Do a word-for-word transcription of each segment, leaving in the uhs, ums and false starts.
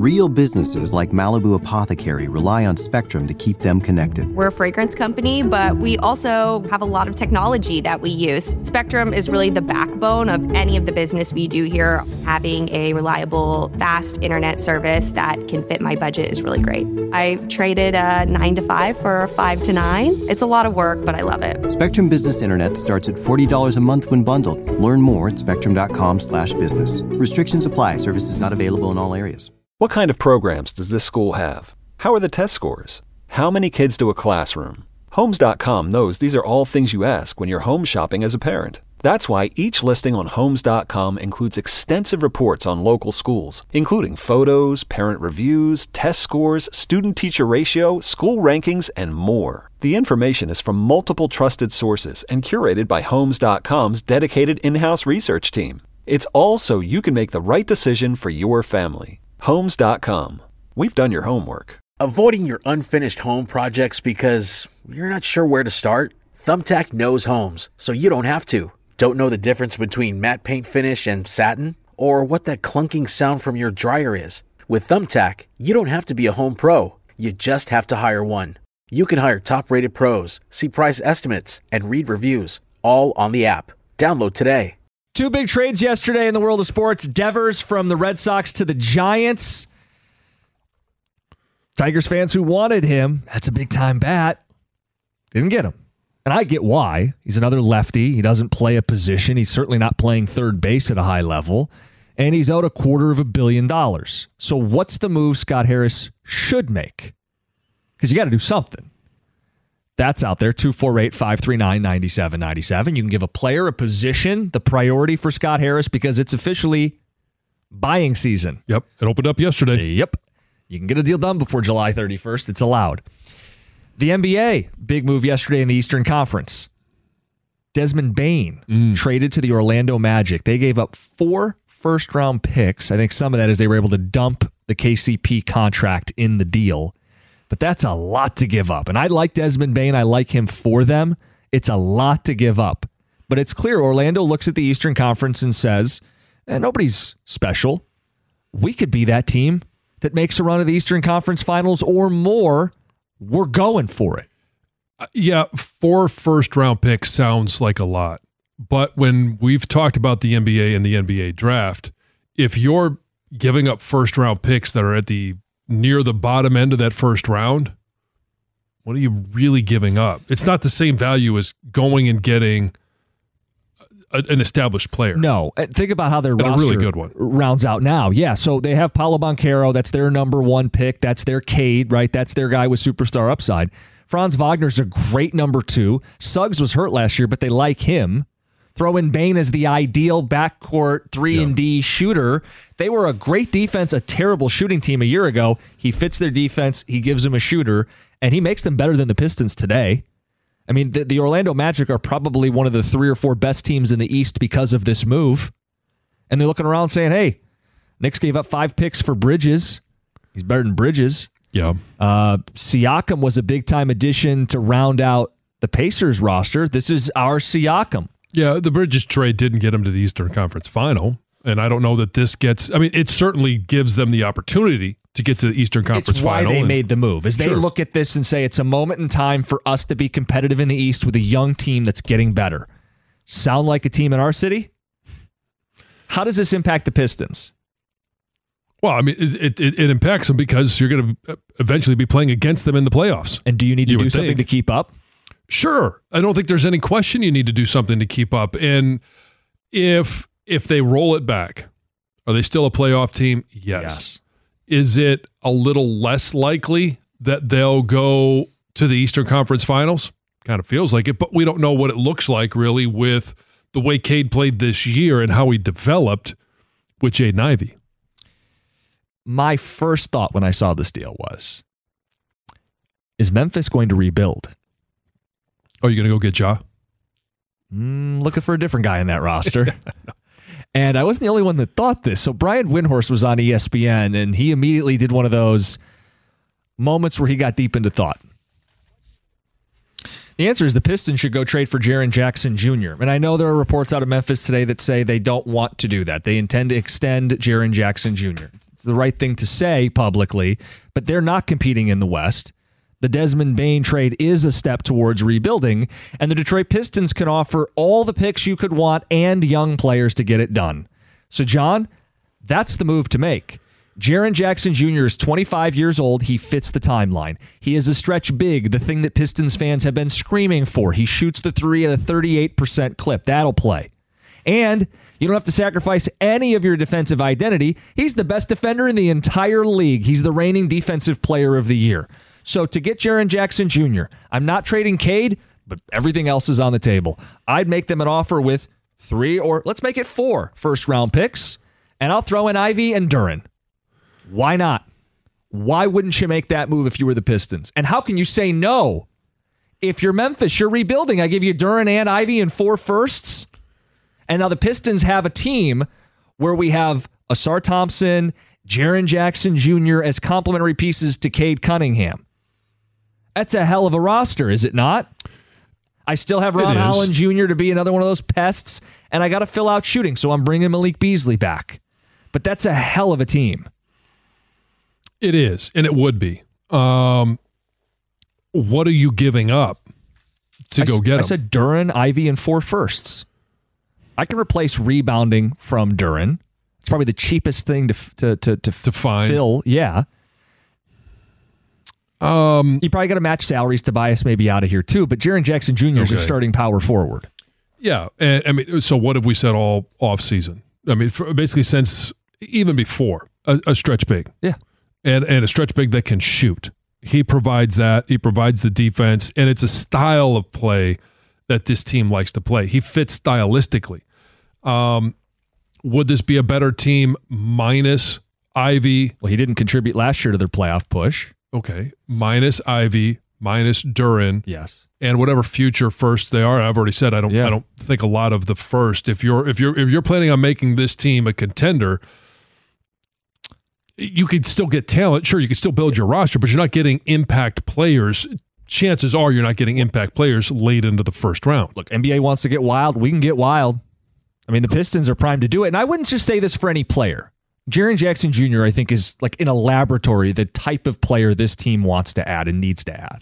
Real businesses like Malibu Apothecary rely on Spectrum to keep them connected. We're a fragrance company, but we also have a lot of technology that we use. Spectrum is really the backbone of any of the business we do here. Having a reliable, fast internet service that can fit my budget is really great. I traded a nine to five for a five to nine. It's a lot of work, but I love it. Spectrum Business Internet starts at forty dollars a month when bundled. Learn more at spectrum.com slash business. Restrictions apply. Services not available in all areas. What kind of programs does this school have? How are the test scores? How many kids do a classroom? Homes dot com knows these are all things you ask when you're home shopping as a parent. That's why each listing on Homes dot com includes extensive reports on local schools, including photos, parent reviews, test scores, student-teacher ratio, school rankings, and more. The information is from multiple trusted sources and curated by Homes dot com's dedicated in-house research team. It's all so you can make the right decision for your family. Homes dot com. We've done your homework. Avoiding your unfinished home projects because you're not sure where to start? Thumbtack knows homes, so you don't have to. Don't know the difference between matte paint finish and satin? Or what that clunking sound from your dryer is? With Thumbtack, you don't have to be a home pro. You just have to hire one. You can hire top-rated pros, see price estimates, and read reviews, all on the app. Download today. Two big trades yesterday in the world of sports. Devers from the Red Sox to the Giants. Tigers fans who wanted him, that's a big-time bat. Didn't get him. And I get why. He's another lefty. He doesn't play a position. He's certainly not playing third base at a high level. And he's out a quarter of a billion dollars. So what's the move Scott Harris should make? Because you got to do something. That's out there, two four eight, five three nine, nine seven nine seven. You can give a player a position, the priority for Scott Harris, because it's officially buying season. Yep, it opened up yesterday. Yep. You can get a deal done before July thirty-first. It's allowed. The N B A, big move yesterday in the Eastern Conference. Desmond Bane mm. traded to the Orlando Magic. They gave up four first-round picks. I think some of that is they were able to dump the K C P contract in the deal. But that's a lot to give up. And I like Desmond Bane. I like him for them. It's a lot to give up. But it's clear Orlando looks at the Eastern Conference and says, eh, nobody's special. We could be that team that makes a run of the Eastern Conference Finals or more. We're going for it. Uh, yeah, four first-round picks sounds like a lot. But when we've talked about the N B A and the N B A draft, if you're giving up first-round picks that are at the near the bottom end of that first round, what are you really giving up? It's not the same value as going and getting a, an established player. No. Think about how their and roster a really good one. rounds out now. Yeah, so they have Paolo Banchero. That's their number one pick. That's their Cade, right? That's their guy with superstar upside. Franz Wagner's a great number two. Suggs was hurt last year, but they like him. Throw in Bane as the ideal backcourt three and D shooter. They were a great defense, a terrible shooting team a year ago. He fits their defense. He gives them a shooter, and he makes them better than the Pistons today. I mean, the, the Orlando Magic are probably one of the three or four best teams in the East because of this move. And they're looking around saying, hey, Knicks gave up five picks for Bridges. He's better than Bridges. Yeah. Uh, Siakam was a big-time addition to round out the Pacers roster. This is our Siakam. Yeah, the Bridges trade didn't get them to the Eastern Conference Final, and I don't know that this gets – I mean, it certainly gives them the opportunity to get to the Eastern Conference it's why Final. They and, made the move, is they sure. look at this and say it's a moment in time for us to be competitive in the East with a young team that's getting better. Sound like a team in our city? How does this impact the Pistons? Well, I mean, it, it, it impacts them because you're going to eventually be playing against them in the playoffs. And do you need to you do something think. to keep up? Sure. I don't think there's any question you need to do something to keep up. And if if they roll it back, are they still a playoff team? Yes. yes. Is it a little less likely that they'll go to the Eastern Conference Finals? Kind of feels like it, but we don't know what it looks like really with the way Cade played this year and how he developed with Jaden Ivey. My first thought when I saw this deal was, is Memphis going to rebuild? Oh, you going to go get Ja? Mm, looking for a different guy in that roster. And I wasn't the only one that thought this. So Brian Windhorst was on E S P N, and he immediately did one of those moments where he got deep into thought. The answer is the Pistons should go trade for Jaren Jackson Junior And I know there are reports out of Memphis today that say they don't want to do that. They intend to extend Jaren Jackson Junior It's the right thing to say publicly, but they're not competing in the West. The Desmond Bane trade is a step towards rebuilding, and the Detroit Pistons can offer all the picks you could want and young players to get it done. So, John, that's the move to make. Jaren Jackson Junior is twenty-five years old. He fits the timeline. He is a stretch big, the thing that Pistons fans have been screaming for. He shoots the three at a thirty-eight percent clip. That'll play. And you don't have to sacrifice any of your defensive identity. He's the best defender in the entire league. He's the reigning defensive player of the year. So to get Jaren Jackson Junior, I'm not trading Cade, but everything else is on the table. I'd make them an offer with three or let's make it four first-round picks, and I'll throw in Ivy and Duren. Why not? Why wouldn't you make that move if you were the Pistons? And how can you say no? If you're Memphis, you're rebuilding. I give you Duren and Ivy and four firsts. And now the Pistons have a team where we have Asar Thompson, Jaren Jackson Junior as complementary pieces to Cade Cunningham. That's a hell of a roster, is it not? I still have Ron Holland Junior to be another one of those pests, and I got to fill out shooting, so I'm bringing Malik Beasley back. But that's a hell of a team. It is, and it would be. Um, what are you giving up to I go s- get him? I said Duren, Ivy, and four firsts. I can replace rebounding from Duren. It's probably the cheapest thing to f- to to to, to find. fill. Yeah. Um, you probably got to match salaries. Tobias may be out of here too, but Jaren Jackson Junior is okay. a starting power forward. Yeah, and I mean, so what have we said all off season? I mean, for basically since even before a, a stretch big. Yeah. And and a stretch big that can shoot. He provides that. He provides the defense, and it's a style of play that this team likes to play. He fits stylistically. Um, would this be a better team minus Ivy? Well, he didn't contribute last year to their playoff push. Okay, minus Ivy, minus Duren. Yes, and whatever future first they are. I've already said I don't. Yeah. I don't think a lot of the first. If you're if you're if you're planning on making this team a contender, you could still get talent. Sure, you could still build your roster, but you're not getting impact players. Chances are you're not getting impact players late into the first round. Look, N B A wants to get wild. We can get wild. I mean, the Pistons are primed to do it. And I wouldn't just say this for any player. Jaren Jackson Junior, I think, is like in a laboratory, the type of player this team wants to add and needs to add.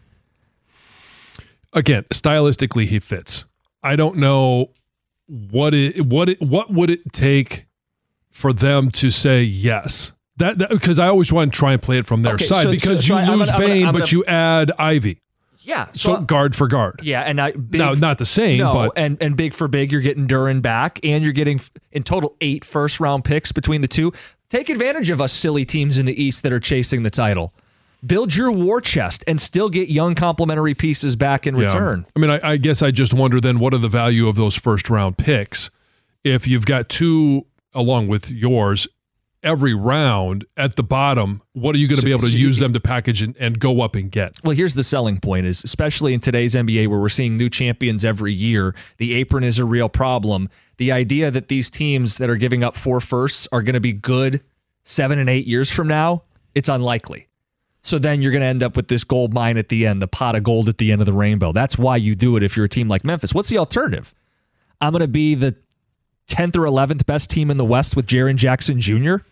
Again, stylistically, he fits. I don't know what it, what it, what would it take for them to say yes. That because I always want to try and play it from their okay, side so, because so, so you I, lose I'm gonna, Bane, I'm gonna, but you add Ivy. Yeah, so, so guard for guard. Yeah, and I big, now not the same, no, but and and big for big, you're getting Duren back, and you're getting in total eight first round picks between the two. Take advantage of us silly teams in the East that are chasing the title. Build your war chest and still get young complementary pieces back in yeah. return. I mean, I, I guess I just wonder then what are the value of those first round picks if you've got two along with yours. Every round at the bottom, what are you going to so, be able to so use you, them to package and, and go up and get? Well, here's the selling point is, especially in today's N B A where we're seeing new champions every year, the apron is a real problem. The idea that these teams that are giving up four firsts are going to be good seven and eight years from now, it's unlikely. So then you're going to end up with this gold mine at the end, the pot of gold at the end of the rainbow. That's why you do it if you're a team like Memphis. What's the alternative? I'm going to be the tenth or eleventh best team in the West with Jaren Jackson Junior?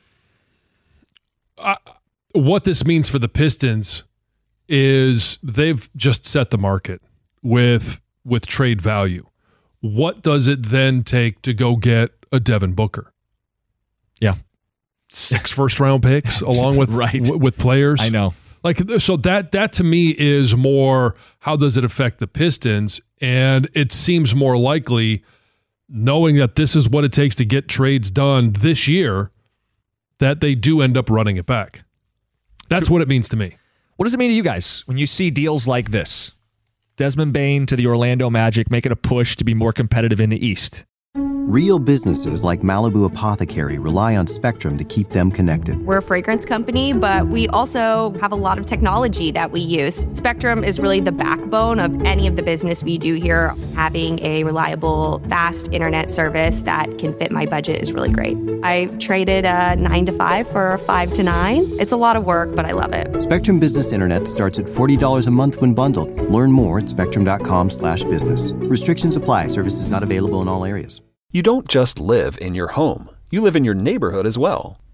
Uh, what this means for the Pistons is they've just set the market with with trade value. What does it then take to go get a Devin Booker? Yeah. Six first round picks along with right. w- with players. I know. Like so that that to me is more how does it affect the Pistons? And it seems more likely, knowing that this is what it takes to get trades done this year, that they do end up running it back. That's what it means to me. What does it mean to you guys when you see deals like this? Desmond Bane to the Orlando Magic making a push to be more competitive in the East. Real businesses like Malibu Apothecary rely on Spectrum to keep them connected. We're a fragrance company, but we also have a lot of technology that we use. Spectrum is really the backbone of any of the business we do here. Having a reliable, fast internet service that can fit my budget is really great. I traded a nine to five for a five to nine. It's a lot of work, but I love it. Spectrum Business Internet starts at forty dollars a month when bundled. Learn more at spectrum.com slash business. Restrictions apply. Services not available in all areas. You don't just live in your home. You live in your neighborhood as well.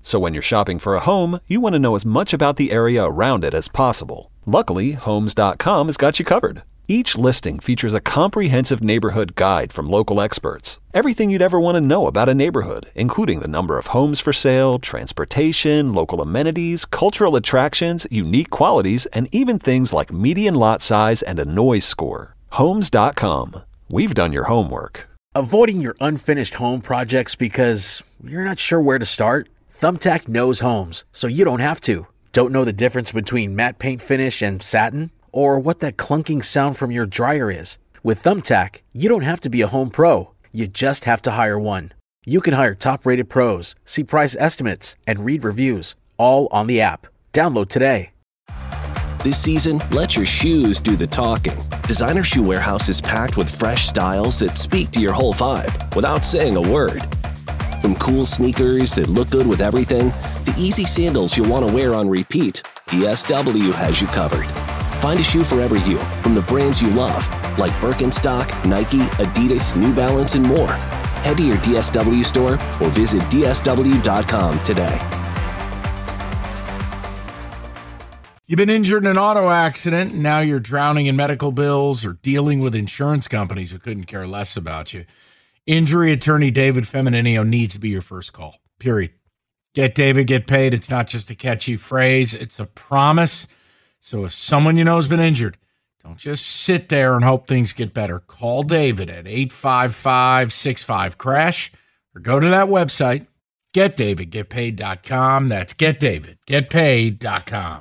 So when you're shopping for a home, you want to know as much about the area around it as possible. Luckily, Homes dot com has got you covered. Each listing features a comprehensive neighborhood guide from local experts. Everything you'd ever want to know about a neighborhood, including the number of homes for sale, transportation, local amenities, cultural attractions, unique qualities, and even things like median lot size and a noise score. Homes dot com. We've done your homework. Avoiding your unfinished home projects because you're not sure where to start? Thumbtack knows homes, so you don't have to. Don't know the difference between matte paint finish and satin? Or what that clunking sound from your dryer is? With Thumbtack, you don't have to be a home pro. You just have to hire one. You can hire top-rated pros, see price estimates, and read reviews, all on the app. Download today. This season, let your shoes do the talking. Designer Shoe Warehouse is packed with fresh styles that speak to your whole vibe without saying a word. From cool sneakers that look good with everything, to easy sandals you'll want to wear on repeat, D S W has you covered. Find a shoe for every you, from the brands you love, like Birkenstock, Nike, Adidas, New Balance, and more. Head to your D S W store or visit D S W dot com today. You've been injured in an auto accident, and now you're drowning in medical bills or dealing with insurance companies who couldn't care less about you. Injury attorney David Femininio needs to be your first call, period. Get David, get paid. It's not just a catchy phrase. It's a promise. So if someone you know has been injured, don't just sit there and hope things get better. Call David at eight five five, six five, crash or go to that website, get david get paid dot com. That's get david get paid dot com.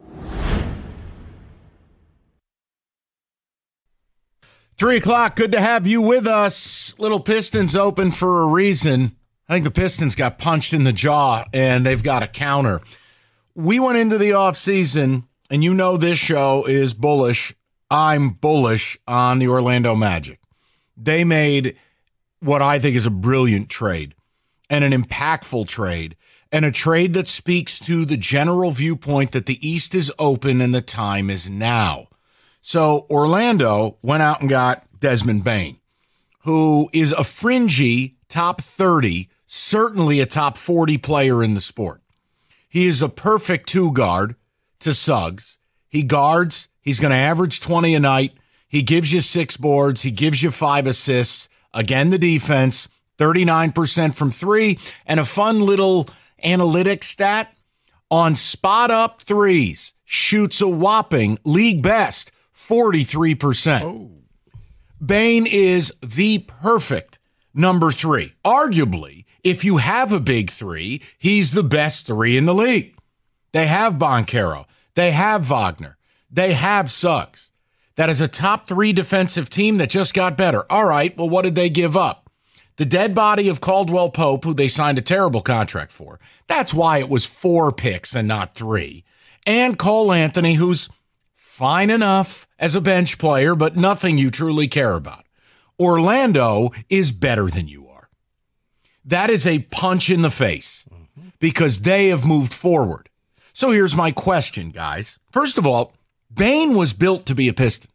Three o'clock. Good to have you with us. Little Pistons open for a reason. I think the Pistons got punched in the jaw and they've got a counter. We went into the offseason, and you know this show is bullish. I'm bullish on the Orlando Magic. They made what I think is a brilliant trade and an impactful trade and a trade that speaks to the general viewpoint that the East is open and the time is now. So Orlando went out and got Desmond Bane, who is a fringy top thirty, certainly a top forty player in the sport. He is a perfect two guard to Suggs. He guards. He's going to average twenty a night. He gives you six boards. He gives you five assists. Again, the defense, thirty-nine percent from three. And a fun little analytics stat on spot-up threes, shoots a whopping league best, forty-three percent. Oh. Bane is the perfect number three. Arguably, if you have a big three, he's the best three in the league. They have Banchero. They have Wagner. They have Suggs. That is a top three defensive team that just got better. All right, well, what did they give up? The dead body of Caldwell Pope, who they signed a terrible contract for. That's why it was four picks and not three. And Cole Anthony, who's fine enough as a bench player, but nothing you truly care about. Orlando is better than you are. That is a punch in the face because they have moved forward. So here's my question, guys. First of all, Bane was built to be a Piston.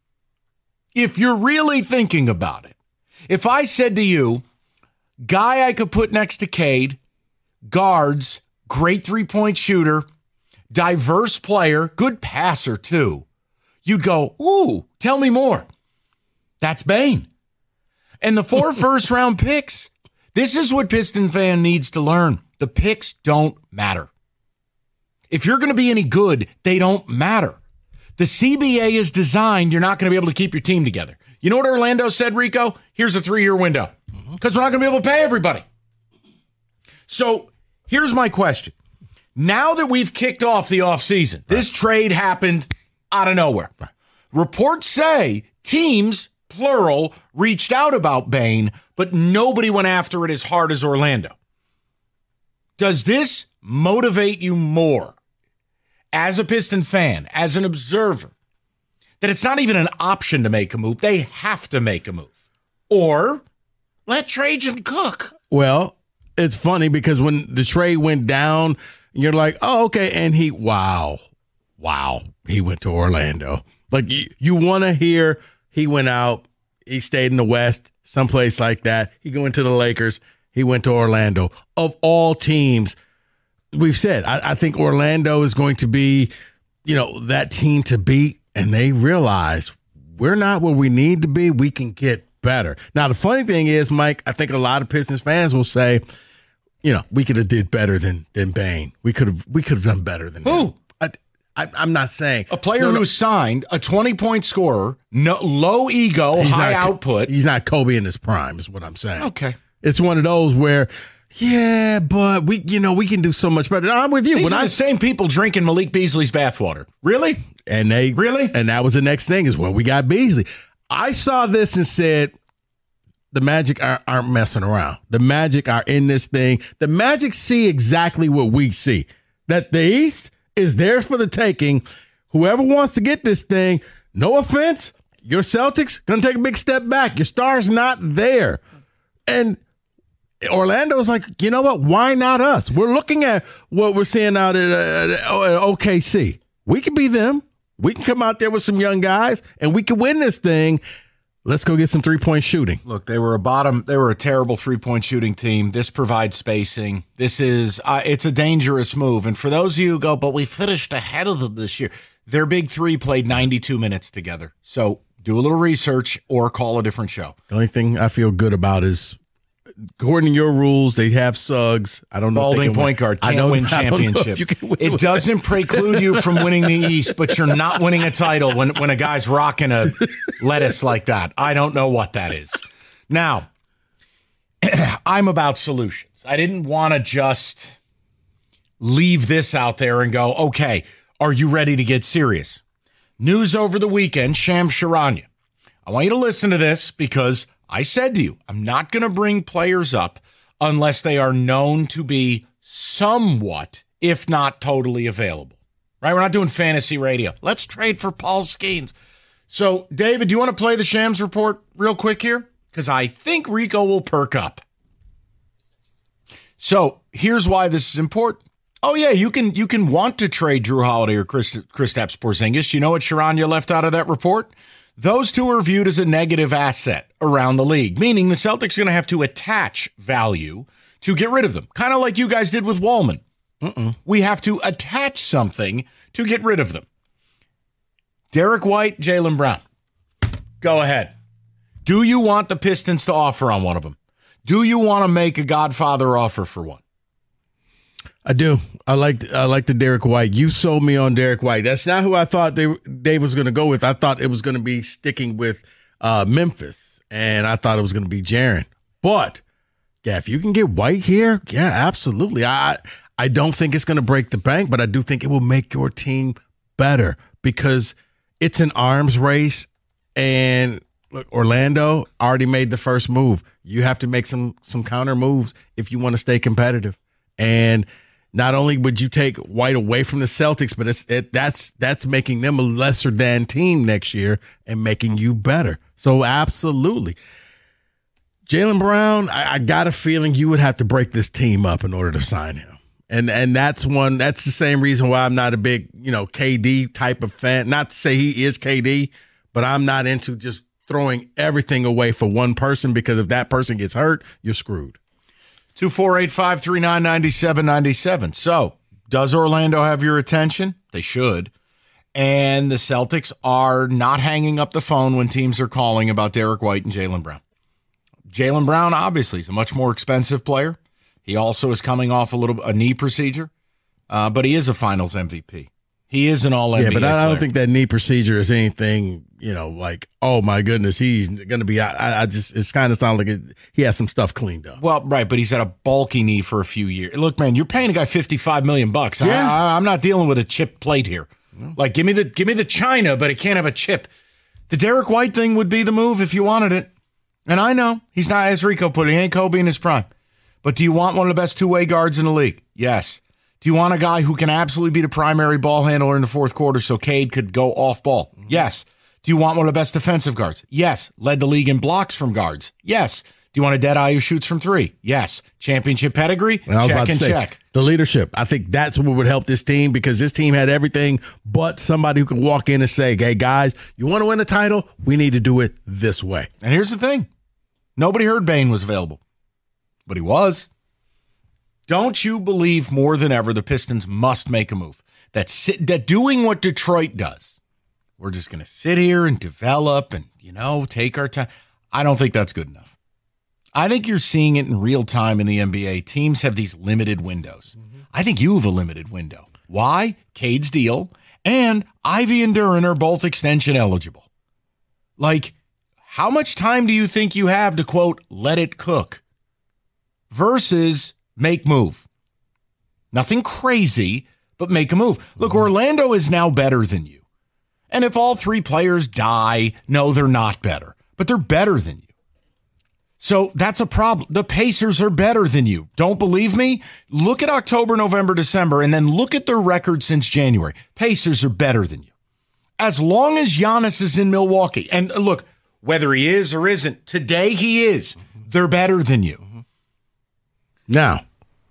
If you're really thinking about it, if I said to you, guy I could put next to Cade, guards, great three-point shooter, diverse player, good passer too, you'd go, ooh, tell me more. That's Bane. And the four first-round picks, this is what Piston fan needs to learn. The picks don't matter. If you're going to be any good, they don't matter. The C B A is designed, you're not going to be able to keep your team together. You know what Orlando said, Rico? Here's a three-year window. Because we're not going to be able to pay everybody. So here's my question. Now that we've kicked off the offseason, right. This trade happened out of nowhere. Right. Reports say teams, plural, reached out about Bane, but nobody went after it as hard as Orlando. Does this motivate you more as a Piston fan, as an observer, that it's not even an option to make a move? They have to make a move. Or let Trajan cook. Well, it's funny because when the trade went down, you're like, oh, okay. And he, wow, wow, he went to Orlando. Like you, you want to hear he went out, he stayed in the West, someplace like that. He went to the Lakers. He went to Orlando. Of all teams, we've said, I, I think Orlando is going to be, you know, that team to beat, and they realize we're not where we need to be. We can get better. Now, the funny thing is, Mike, I think a lot of Pistons fans will say, you know, we could have did better than than Bane. We could have we could have done better than who? Him. I, I, I'm not saying a player no, no. who signed a twenty-point scorer, no, low ego, He's high not, output. He's not Kobe in his prime, is what I'm saying. Okay, it's one of those where, yeah, but we, you know, we can do so much better. I'm with you. These when are I, the same people drinking Malik Beasley's bathwater. Really? And they really, and that was the next thing is well, we got Beasley. I saw this and said, the Magic aren't, aren't messing around. The Magic are in this thing. The Magic see exactly what we see. That the East is there for the taking. Whoever wants to get this thing, no offense, your Celtics going to take a big step back. Your star's not there. And Orlando's like, you know what? Why not us? We're looking at what we're seeing out at, uh, at O K C. We could be them. We can come out there with some young guys, and we can win this thing. Let's go get some three-point shooting. Look, they were a bottom. They were a terrible three-point shooting team. This provides spacing. This is uh, it's a dangerous move. And for those of you who go, but we finished ahead of them this year. Their big three played ninety-two minutes together. So do a little research or call a different show. The only thing I feel good about is, according to your rules, they have Suggs. I don't know. Balding point win. guard can't win championship. Win it doesn't preclude you from winning the East, but you're not winning a title when, when a guy's rocking a lettuce like that. I don't know what that is. Now, I'm about solutions. I didn't want to just leave this out there and go, okay, are you ready to get serious? News over the weekend, Shams Charania. I want you to listen to this because I said to you, I'm not going to bring players up unless they are known to be somewhat, if not totally available. Right? We're not doing fantasy radio. Let's trade for Paul Skeens. So, David, do you want to play the Shams report real quick here? Because I think Rico will perk up. So, here's why this is important. Oh, yeah, you can you can want to trade Drew Holiday or Chris, Kristaps Porzingis. You know what Charania left out of that report? Those two are viewed as a negative asset around the league, meaning the Celtics are going to have to attach value to get rid of them, kind of like you guys did with Wallman. Mm-mm. We have to attach something to get rid of them. Derek White, Jaylen Brown. Go ahead. Do you want the Pistons to offer on one of them? Do you want to make a Godfather offer for one? I do. I like I like the Derek White. You sold me on Derek White. That's not who I thought they Dave was going to go with. I thought it was going to be sticking with uh, Memphis, and I thought it was going to be Jaren. But yeah, if you can get White here, yeah, absolutely. I I don't think it's going to break the bank, but I do think it will make your team better because it's an arms race. And look, Orlando already made the first move. You have to make some some counter moves if you want to stay competitive. And not only would you take White away from the Celtics, but it's it, that's that's making them a lesser than team next year and making you better. So absolutely. Jaylen Brown, I, I got a feeling you would have to break this team up in order to sign him. And and that's one that's the same reason why I'm not a big, you know, K D type of fan. Not to say he is K D, but I'm not into just throwing everything away for one person, because if that person gets hurt, you're screwed. two four eight, five three nine, nine seven nine seven. So, does Orlando have your attention? They should. And the Celtics are not hanging up the phone when teams are calling about Derek White and Jaylen Brown. Jaylen Brown, obviously, is a much more expensive player. He also is coming off a little a knee procedure, uh, but he is a Finals M V P. He is an All N B A Yeah, but I, I player. don't think that knee procedure is anything, you know, like, oh my goodness, he's going to be out. I, I just, it's kind of sounds like it, he has some stuff cleaned up. Well, right, but he's had a bulky knee for a few years. Look, man, you're paying a guy fifty-five million bucks. Yeah. I, I, I'm not dealing with a chip plate here. No. Like, give me the give me the China, but it can't have a chip. The Derek White thing would be the move if you wanted it. And I know he's not, as Rico put it, he ain't Kobe in his prime. But do you want one of the best two-way guards in the league? Yes. Do you want a guy who can absolutely be the primary ball handler in the fourth quarter so Cade could go off ball? Mm-hmm. Yes. Do you want one of the best defensive guards? Yes. Led the league in blocks from guards? Yes. Do you want a Deadeye who shoots from three? Yes. Championship pedigree? Check and say, check. The leadership. I think that's what would help this team, because this team had everything but somebody who could walk in and say, hey, guys, you want to win a title? We need to do it this way. And here's the thing. Nobody heard Bane was available, but he was. Don't you believe more than ever the Pistons must make a move? That sit, that doing what Detroit does. We're just going to sit here and develop and, you know, take our time. I don't think that's good enough. I think you're seeing it in real time in the N B A. Teams have these limited windows. Mm-hmm. I think you have a limited window. Why? Cade's deal and Ivy and Duren are both extension eligible. Like, how much time do you think you have to, quote, let it cook versus make move? Nothing crazy, but make a move. Look, Orlando is now better than you. And if all three players die, no, they're not better, but they're better than you. So that's a problem. The Pacers are better than you. Don't believe me? Look at October, November, December, and then look at their record since January. Pacers are better than you. As long as Giannis is in Milwaukee, and look, whether he is or isn't, today he is. They're better than you. Now,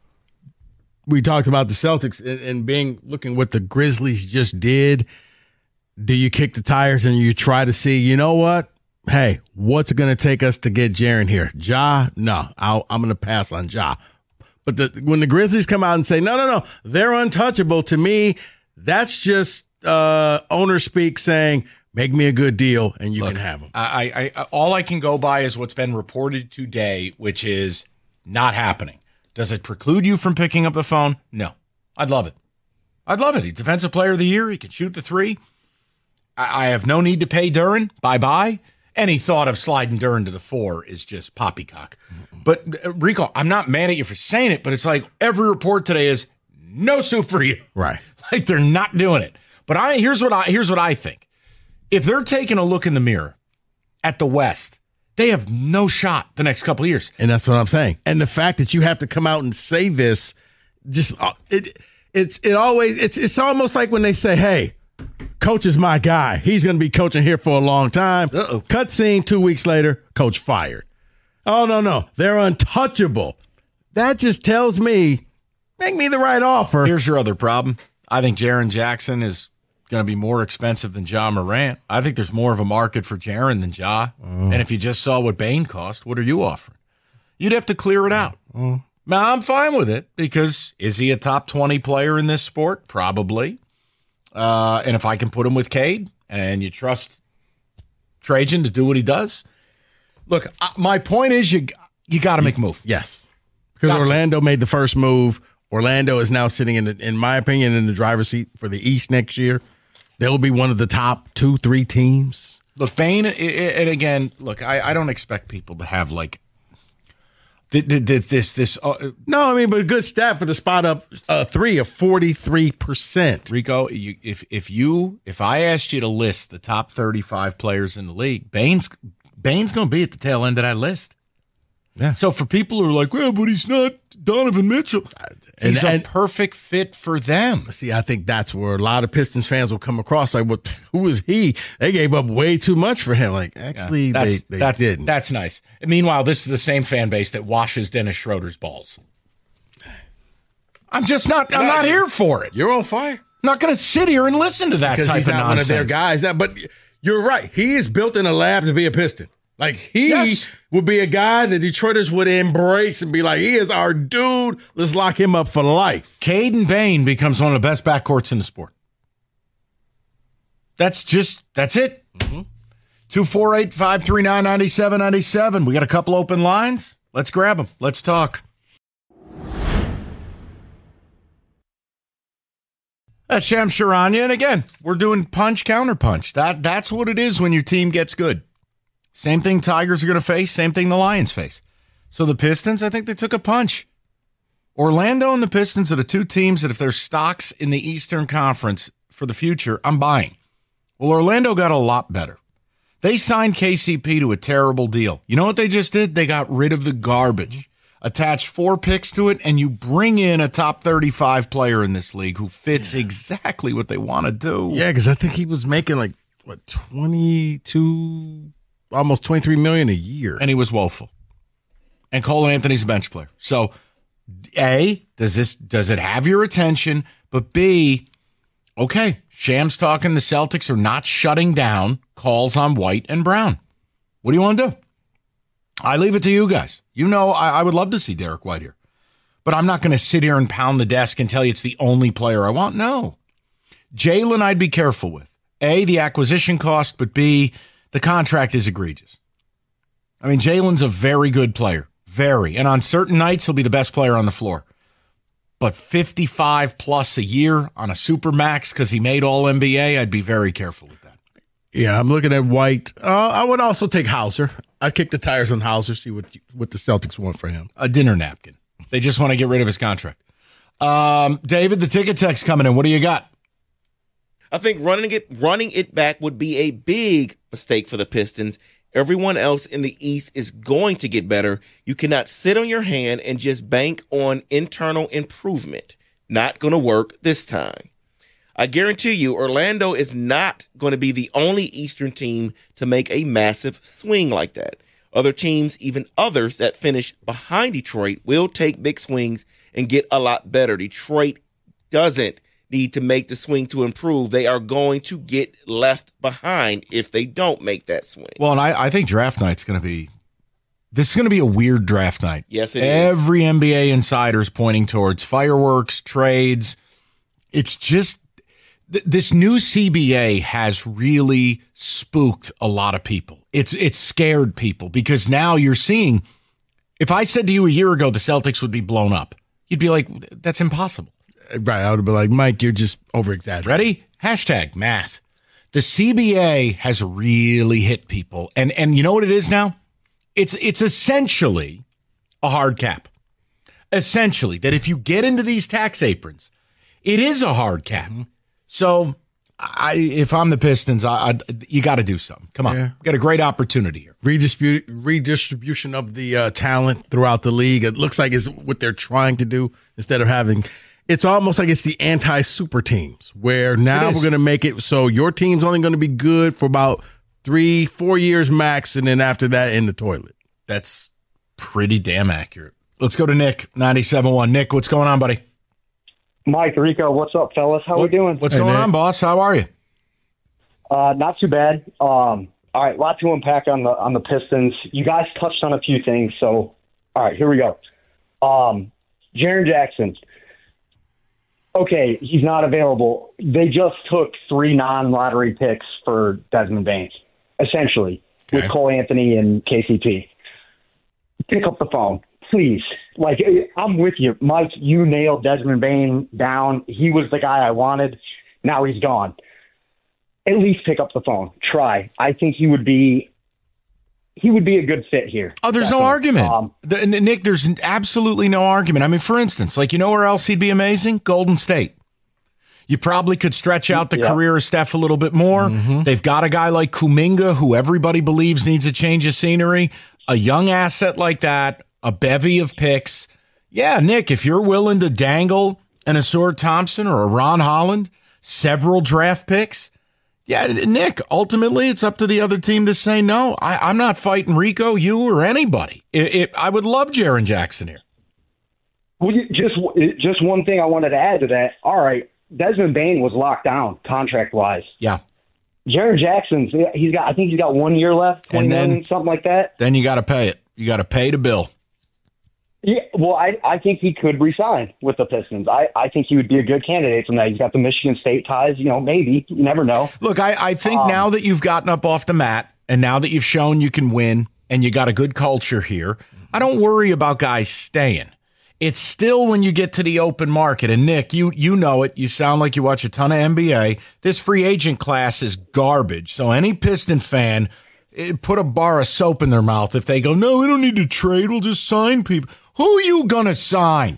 we talked about the Celtics and, and being looking what the Grizzlies just did. Do you kick the tires and you try to see, you know what? Hey, what's it going to take us to get Jaren here? Ja? No, I'll, I'm going to pass on Ja. But the, when the Grizzlies come out and say, no, no, no, they're untouchable, to me, that's just uh, owner speak saying, make me a good deal and you Look, can have them. I, I, all I can go by is what's been reported today, which is not happening. Does it preclude you from picking up the phone? No. I'd love it. I'd love it. He's Defensive Player of the Year. He can shoot the three. I, I have no need to pay Duren. Bye-bye. Any thought of sliding Duren to the four is just poppycock. But, uh, Rico, I'm not mad at you for saying it, but it's like every report today is no soup for you. Right. Like they're not doing it. But I here's what I here's what I think. If they're taking a look in the mirror at the West, they have no shot the next couple of years. And that's what I'm saying. And the fact that you have to come out and say this, just uh, it it's it always it's it's almost like when they say, hey, coach is my guy. He's going to be coaching here for a long time. Uh-oh. Cut scene, two weeks later, coach fired. Oh, no, no. They're untouchable. That just tells me, make me the right offer. Here's your other problem. I think Jaren Jackson is going to be more expensive than Ja Morant. I think there's more of a market for Jaren than Ja. Oh. And if you just saw what Bane cost, what are you offering? You'd have to clear it out. Oh. Now, I'm fine with it because is he a top twenty player in this sport? Probably. Uh, and if I can put him with Cade and you trust Trajan to do what he does, look, uh, my point is you you got to make a move. Yes, because got Orlando to. made the first move. Orlando is now sitting in, the, in my opinion, in the driver's seat for the East next year. They'll be one of the top two, three teams. Look, Bane, and again, look, I, I don't expect people to have like this this this. Uh, no, I mean, but a good stat for the spot up uh, three of forty-three percent. Rico, you, if if you if I asked you to list the top thirty-five players in the league, Bane's Bane's going to be at the tail end of that list. Yeah. So for people who are like, well, but he's not Donovan Mitchell, he's and, a and, perfect fit for them. See, I think that's where a lot of Pistons fans will come across like, well, who is he? They gave up way too much for him. Like, actually, yeah, they, they that's, didn't. That's nice. And meanwhile, this is the same fan base that washes Dennis Schroeder's balls. I'm just not. I'm not here for it. You're on fire. I'm not going to sit here and listen to that because type he's of not nonsense. One of their guys. That, but you're right. He is built in a lab to be a Piston. Like, he yes. would be a guy that Detroiters would embrace and be like, he is our dude. Let's lock him up for life. Cade and Bane becomes one of the best backcourts in the sport. That's just, that's it. Mm-hmm. two four eight, five three nine, nine seven nine seven. We got a couple open lines. Let's grab them. Let's talk. That's Shams Charania. And again, we're doing punch, counter punch. That, that's what it is when your team gets good. Same thing Tigers are going to face, same thing the Lions face. So the Pistons, I think they took a punch. Orlando and the Pistons are the two teams that if there's stocks in the Eastern Conference for the future, I'm buying. Well, Orlando got a lot better. They signed K C P to a terrible deal. You know what they just did? They got rid of the garbage, attached four picks to it, and you bring in a top thirty-five player in this league who fits yeah. exactly what they want to do. Yeah, because I think he was making like, what, twenty-two almost twenty-three million dollars a year. And he was woeful. And Cole Anthony's a bench player. So, A, does this does it have your attention? But B, okay, Shams talking the Celtics are not shutting down calls on White and Brown. What do you want to do? I leave it to you guys. You know, I, I would love to see Derek White here. but I'm not going to sit here and pound the desk and tell you it's the only player I want. No. Jalen, I'd be careful with. A, the acquisition cost, but B, the contract is egregious. I mean, Jalen's a very good player. Very. And on certain nights, he'll be the best player on the floor. But fifty-five plus a year on a super max because he made all N B A, I'd be very careful with that. Yeah, I'm looking at White. Uh, I would also take Hauser. I'd kick the tires on Hauser, see what what the Celtics want for him. A dinner napkin. They just want to get rid of his contract. Um, David, the ticket text coming in. What do you got? I think running it running it back would be a big mistake for the Pistons. Everyone else in the East is going to get better. You cannot sit on your hand and just bank on internal improvement. Not going to work this time. I guarantee you, Orlando is not going to be the only Eastern team to make a massive swing like that. Other teams, even others that finish behind Detroit, will take big swings and get a lot better. Detroit doesn't need to make the swing to improve. They are going to get left behind if they don't make that swing. Well, and I, I think draft night's going to be – this is going to be a weird draft night. Yes, it Every is. Every N B A insider is pointing towards fireworks, trades. It's just th- – this new C B A has really spooked a lot of people. It's It's scared people because now you're seeing – if I said to you a year ago the Celtics would be blown up, you'd be like, that's impossible. Right, I would be like, Mike, you're just over-exaggerating. Ready? Hashtag math. The C B A has really hit people. And and you know what it is now? It's it's essentially a hard cap. Essentially, that if you get into these tax aprons, it is a hard cap. Mm-hmm. So I if I'm the Pistons, I, I you got to do something. Come on. Yeah. Got a great opportunity here. Redistribute, redistribution of the uh, talent throughout the league. It looks like it's what they're trying to do instead of having – it's almost like it's the anti-super teams where now we're going to make it so your team's only going to be good for about three, four years max, and then after that, in the toilet. That's pretty damn accurate. Let's go to Nick, ninety-seven point one. Nick, what's going on, buddy? Mike, Rico, what's up, fellas? How what, we doing? What's hey, going Nick. on, boss? How are you? Uh, not too bad. Um, all right, a lot to unpack on the on the Pistons. You guys touched on a few things, so all right, here we go. Um, Jaren Jackson. Okay, he's not available. They just took three non-lottery picks for Desmond Bane, essentially, okay, with Cole Anthony and K C P. Pick up the phone, please. Like, I'm with you. Mike, you nailed Desmond Bane down. He was the guy I wanted. Now he's gone. At least pick up the phone. Try. I think he would be he would be a good fit here. Oh, there's Definitely. no argument. Um, the, Nick, there's absolutely no argument. I mean, for instance, like, you know where else he'd be amazing? Golden State. You probably could stretch out the yeah. career of Steph a little bit more. Mm-hmm. They've got a guy like Kuminga, who everybody believes needs a change of scenery. A young asset like that, a bevy of picks. Yeah, Nick, if you're willing to dangle an Ausar Thompson or a Ron Holland, several draft picks, yeah, Nick, ultimately it's up to the other team to say no. I, I'm not fighting Rico, you, or anybody. It, it, I would love Jaren Jackson here. Well, just, just one thing I wanted to add to that. All right, Desmond Bane was locked down contract-wise. Yeah. Jaren Jackson's, he's got, I think he's got one year left, twenty million, something like that. Then you got to pay it. You got to pay the bill. Yeah, well, I, I think he could resign with the Pistons. I, I think he would be a good candidate from that. He's got the Michigan State ties. You know, maybe. You never know. Look, I, I think um, now that you've gotten up off the mat and now that you've shown you can win and you got a good culture here, I don't worry about guys staying. It's still when you get to the open market. And, Nick, you you know it. You sound like you watch a ton of N B A. This free agent class is garbage. So any Piston fan, put a bar of soap in their mouth if they go, no, we don't need to trade. We'll just sign people. Who are you going to sign?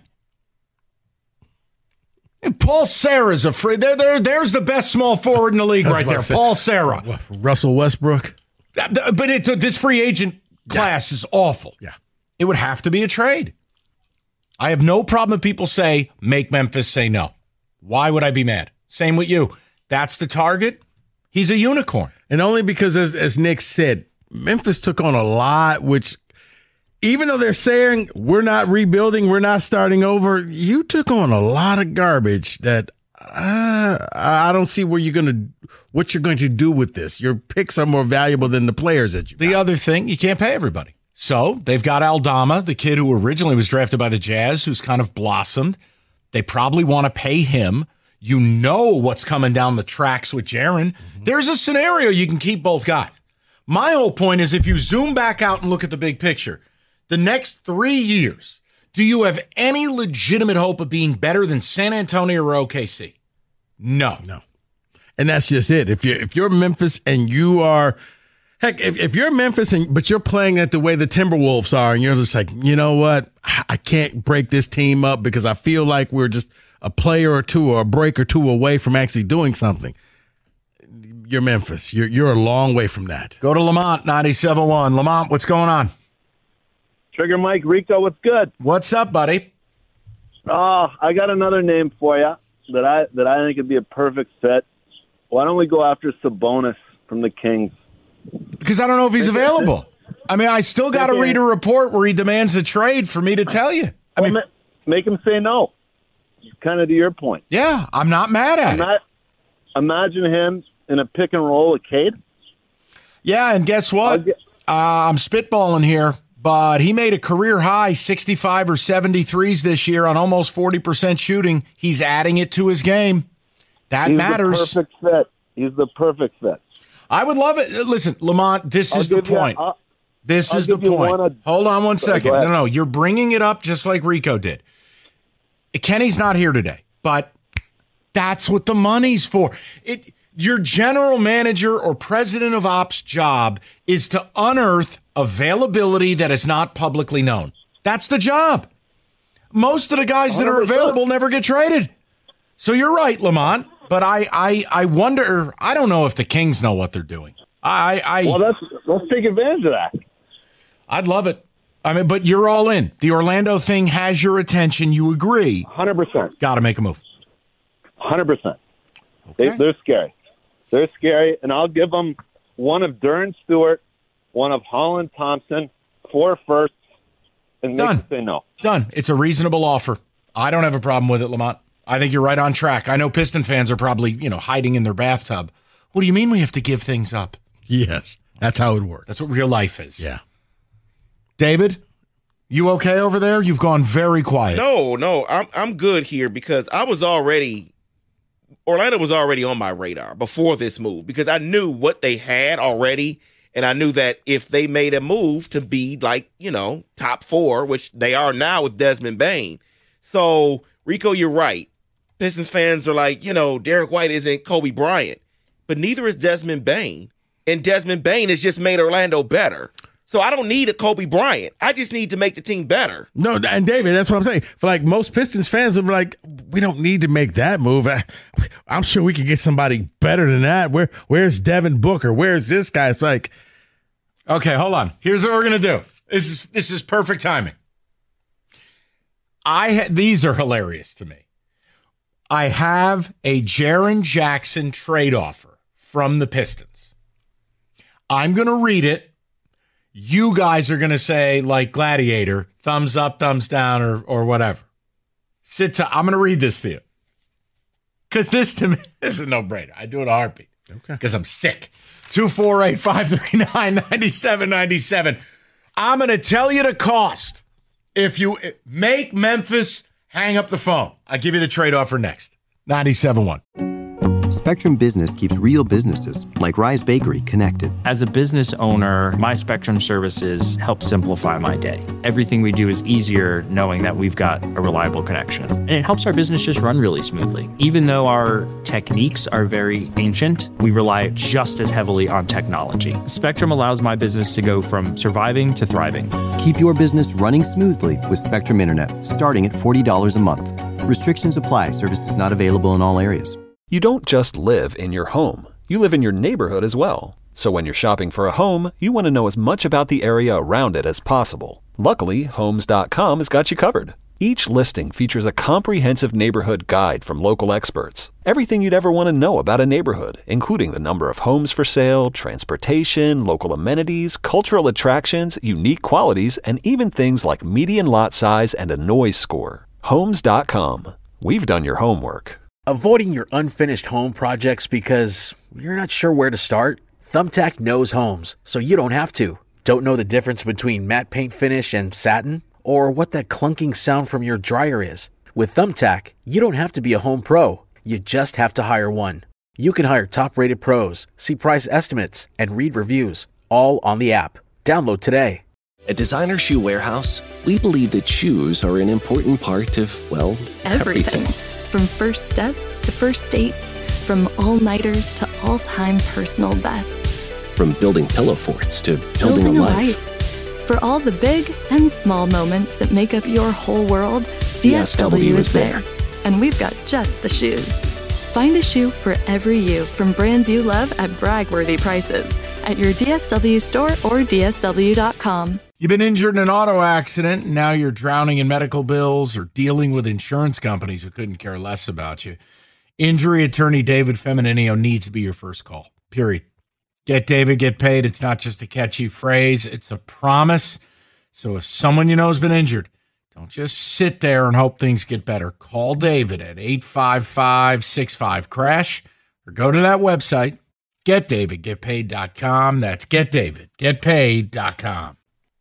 And Paul Serra's a free. There, there, there's the best small forward in the league right there. Paul Serra. Russell Westbrook. But it, this free agent class yeah. is awful. Yeah. It would have to be a trade. I have no problem if people say, make Memphis say no. Why would I be mad? Same with you. That's the target. He's a unicorn. And only because, as, as Nick said, Memphis took on a lot, which even though they're saying we're not rebuilding, we're not starting over, you took on a lot of garbage that uh, I don't see where you're going to, what you're going to do with this. Your picks are more valuable than the players that you got. The other thing, you can't pay everybody. So they've got Aldama, the kid who originally was drafted by the Jazz, who's kind of blossomed. They probably want to pay him. You know what's coming down the tracks with Jaren. Mm-hmm. There's a scenario you can keep both guys. My whole point is if you zoom back out and look at the big picture, the next three years, do you have any legitimate hope of being better than San Antonio or O K C? No. No. And that's just it. If you're, if you're Memphis and you are – heck, if, if you're Memphis, and but you're playing it the way the Timberwolves are, and you're just like, you know what, I can't break this team up because I feel like we're just a player or two or a break or two away from actually doing something. You're Memphis. You're you're a long way from that. Go to Lamont, ninety-seven point one. Lamont, what's going on? Trigger Mike, Rico, what's good? What's up, buddy? Oh, I got another name for you that I that I think would be a perfect fit. Why don't we go after Sabonis from the Kings? Because I don't know if he's available. I mean, I still got to read a report where he demands a trade for me to tell you. I well, mean, make him say no. Kind of to your point. Yeah, I'm not mad at Ima- it. Imagine him in a pick and roll with Cade. Yeah, and guess what? Get- uh, I'm spitballing here, but he made a career high sixty-five or seventy threes this year on almost forty percent shooting. He's adding it to his game. That He's matters. The perfect fit. He's the perfect fit. I would love it. Listen, Lamont, this I'll is the give you- point. I'll- This I'll is the give you point. one of- Hold on one Go- go second. ahead. No, no, you're bringing it up just like Rico did. Kenny's not here today, but that's what the money's for. It. Your general manager or president of ops job is to unearth availability that is not publicly known. That's the job. Most of the guys that are available never get traded. So you're right, Lamont. But I, I, I wonder. I don't know if the Kings know what they're doing. I, I. Well, let's let's take advantage of that. I'd love it. I mean, but you're all in. The Orlando thing has your attention. You agree? one hundred percent. Got to make a move. one hundred percent. Okay. They, they're scary. They're scary, and I'll give them one of Duran Stewart, one of Holland Thompson, four firsts, and Done. make them say no. Done. It's a reasonable offer. I don't have a problem with it, Lamont. I think you're right on track. I know Piston fans are probably, you know, hiding in their bathtub. What do you mean we have to give things up? Yes, that's how it works. That's what real life is. Yeah. David, you okay over there? You've gone very quiet. No, no, I'm I'm good here because I was already Orlando was already on my radar before this move because I knew what they had already, and I knew that if they made a move to be like, you know, top four, which they are now with Desmond Bane. So, Rico, you're right. Pistons fans are like, you know, Derek White isn't Kobe Bryant, but neither is Desmond Bane. And Desmond Bane has just made Orlando better. So I don't need a Kobe Bryant. I just need to make the team better. No, and David, that's what I'm saying. For like most Pistons fans, they're like, we don't need to make that move. I, I'm sure we could get somebody better than that. Where, where's Devin Booker? Where's this guy? It's like, okay, hold on. Here's what we're gonna do. This is this is perfect timing. I ha- these are hilarious to me. I have a Jaren Jackson trade offer from the Pistons. I'm gonna read it. You guys are going to say, like Gladiator, thumbs up, thumbs down, or or whatever. Sit tight. I'm going to read this to you. Because this, to me, this is a no-brainer. I do it a heartbeat. Okay. Because I'm sick. two four eight, five three nine, nine seven nine seven. I'm going to tell you the cost if you make Memphis hang up the phone. I'll give you the trade offer next. ninety-seven point one. Spectrum Business keeps real businesses, like Rise Bakery, connected. As a business owner, my Spectrum services help simplify my day. Everything we do is easier knowing that we've got a reliable connection. And it helps our business just run really smoothly. Even though our techniques are very ancient, we rely just as heavily on technology. Spectrum allows my business to go from surviving to thriving. Keep your business running smoothly with Spectrum Internet, starting at forty dollars a month. Restrictions apply. Services not available in all areas. You don't just live in your home. You live in your neighborhood as well. So when you're shopping for a home, you want to know as much about the area around it as possible. Luckily, Homes dot com has got you covered. Each listing features a comprehensive neighborhood guide from local experts. Everything you'd ever want to know about a neighborhood, including the number of homes for sale, transportation, local amenities, cultural attractions, unique qualities, and even things like median lot size and a noise score. Homes dot com. We've done your homework. Avoiding your unfinished home projects because you're not sure where to start? Thumbtack knows homes, so you don't have to. Don't know the difference between matte paint finish and satin? Or what that clunking sound from your dryer is? With Thumbtack, you don't have to be a home pro. You just have to hire one. You can hire top-rated pros, see price estimates, and read reviews, all on the app. Download today. At Designer Shoe Warehouse, we believe that shoes are an important part of, well, everything. everything. From first steps to first dates, from all-nighters to all-time personal bests. From building pillow forts to building, Building a a life. life. For all the big and small moments that make up your whole world, D S W is there. And we've got just the shoes. Find a shoe for every you from brands you love at brag-worthy prices at your D S W store or D S W dot com. You've been injured in an auto accident, and now you're drowning in medical bills or dealing with insurance companies who couldn't care less about you. Injury attorney David Femininio needs to be your first call, period. Get David, get paid. It's not just a catchy phrase. It's a promise. So if someone you know has been injured, don't just sit there and hope things get better. Call David at eight five five, six five, crash or go to that website, get david get paid dot com. That's get david get paid dot com.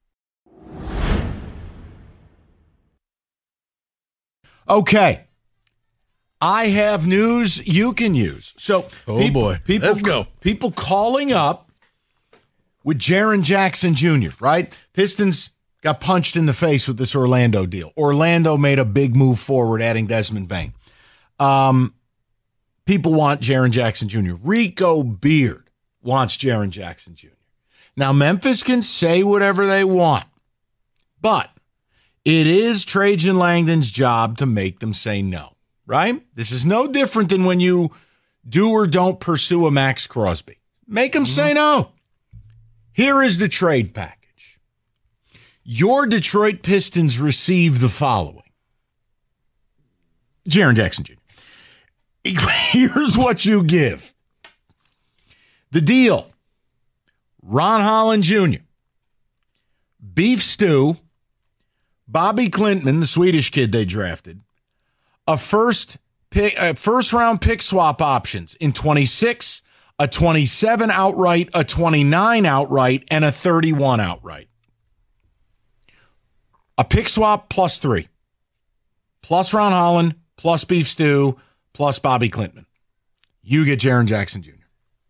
Okay. I have news you can use. So, oh people, boy, people, let's go. People calling up with Jaren Jackson Junior, right? Pistons got punched in the face with this Orlando deal. Orlando made a big move forward, adding Desmond Bane. Um, people want Jaren Jackson Junior Rico Beard wants Jaren Jackson Junior Now, Memphis can say whatever they want, but it is Trajan Langdon's job to make them say no. Right? This is no different than when you do or don't pursue a Max Crosby. Make them say no. Here is the trade package. Your Detroit Pistons receive the following. Jaren Jackson Junior Here's what you give. The deal. Ron Holland Junior Beef stew. Bobby Klintman, the Swedish kid they drafted. A first pick, uh, first round pick swap options in twenty-six, a twenty-seven outright, a twenty-nine outright, and a thirty-one outright. A pick swap plus three. Plus Ron Holland, plus Beef Stew, plus Bobby Klintman. You get Jaren Jackson Junior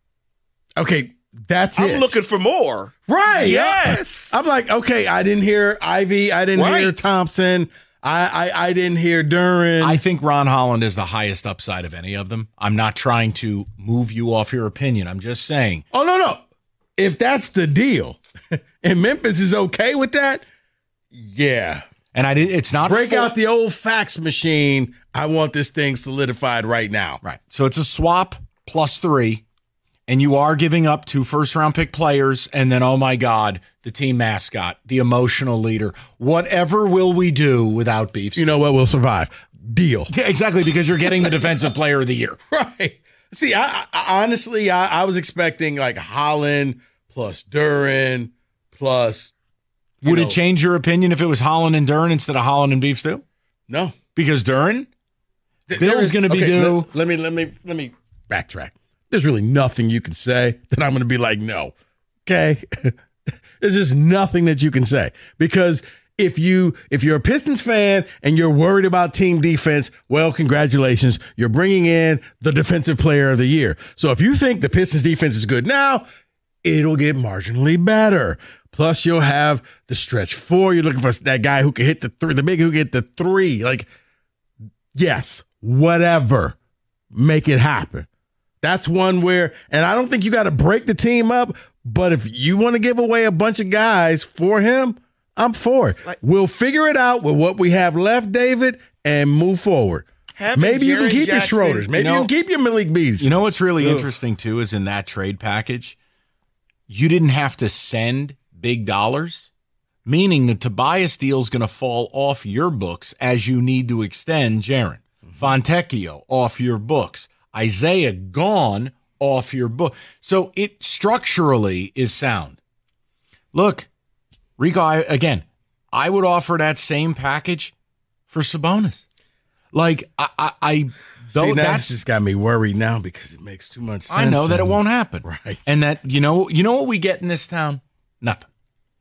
Okay, that's I'm it. I'm looking for more. Right. Yes. I'm like, okay, I didn't hear Ivy. I didn't Right. hear Thompson. I, I I didn't hear Duran. I think Ron Holland is the highest upside of any of them. I'm not trying to move you off your opinion. I'm just saying. Oh, no, no. If that's the deal and Memphis is okay with that, yeah. And I did. It's not break full- out the old fax machine. I want this thing solidified right now. Right. So it's a swap plus three, and you are giving up two first round pick players, and then oh my God, the team mascot, the emotional leader. Whatever will we do without Beef? You know what? We'll survive. Deal. Yeah, exactly, because you're getting the defensive player of the year. Right. See, I, I honestly, I, I was expecting like Holland plus Duran plus. Would know, it change your opinion if it was Holland and Duran instead of Holland and Beef Stew? No, because Duran, Th- Bill's going to be okay, due. Let, let me let me let me backtrack. There's really nothing you can say that I'm going to be like, no. Okay. There's just nothing that you can say, because if you if you're a Pistons fan and you're worried about team defense, well, congratulations, you're bringing in the defensive player of the year. So if you think the Pistons defense is good now, it'll get marginally better. Plus, you'll have the stretch four. You're looking for that guy who can hit the three, the big who can hit the three. Like, yes, whatever, make it happen. That's one where, and I don't think you got to break the team up. But if you want to give away a bunch of guys for him, I'm for it. Like, we'll figure it out with what we have left, David, and move forward. Maybe you can Jaren keep Jackson, your Schroeders. Maybe you, you know, can keep your Malik Beasley. You know what's really Ugh. interesting, too, is in that trade package, you didn't have to send big dollars, meaning the Tobias deal is going to fall off your books as you need to extend Jaren. Mm-hmm. Fontecchio off your books. Isaiah gone off your book. So it structurally is sound. Look, Rico, I, again, I would offer that same package for Sabonis. Like, I, I, I though See, that's that's just got me worried now because it makes too much sense. I know that it and- won't happen. Right. And that, you know, you know what we get in this town? Nothing.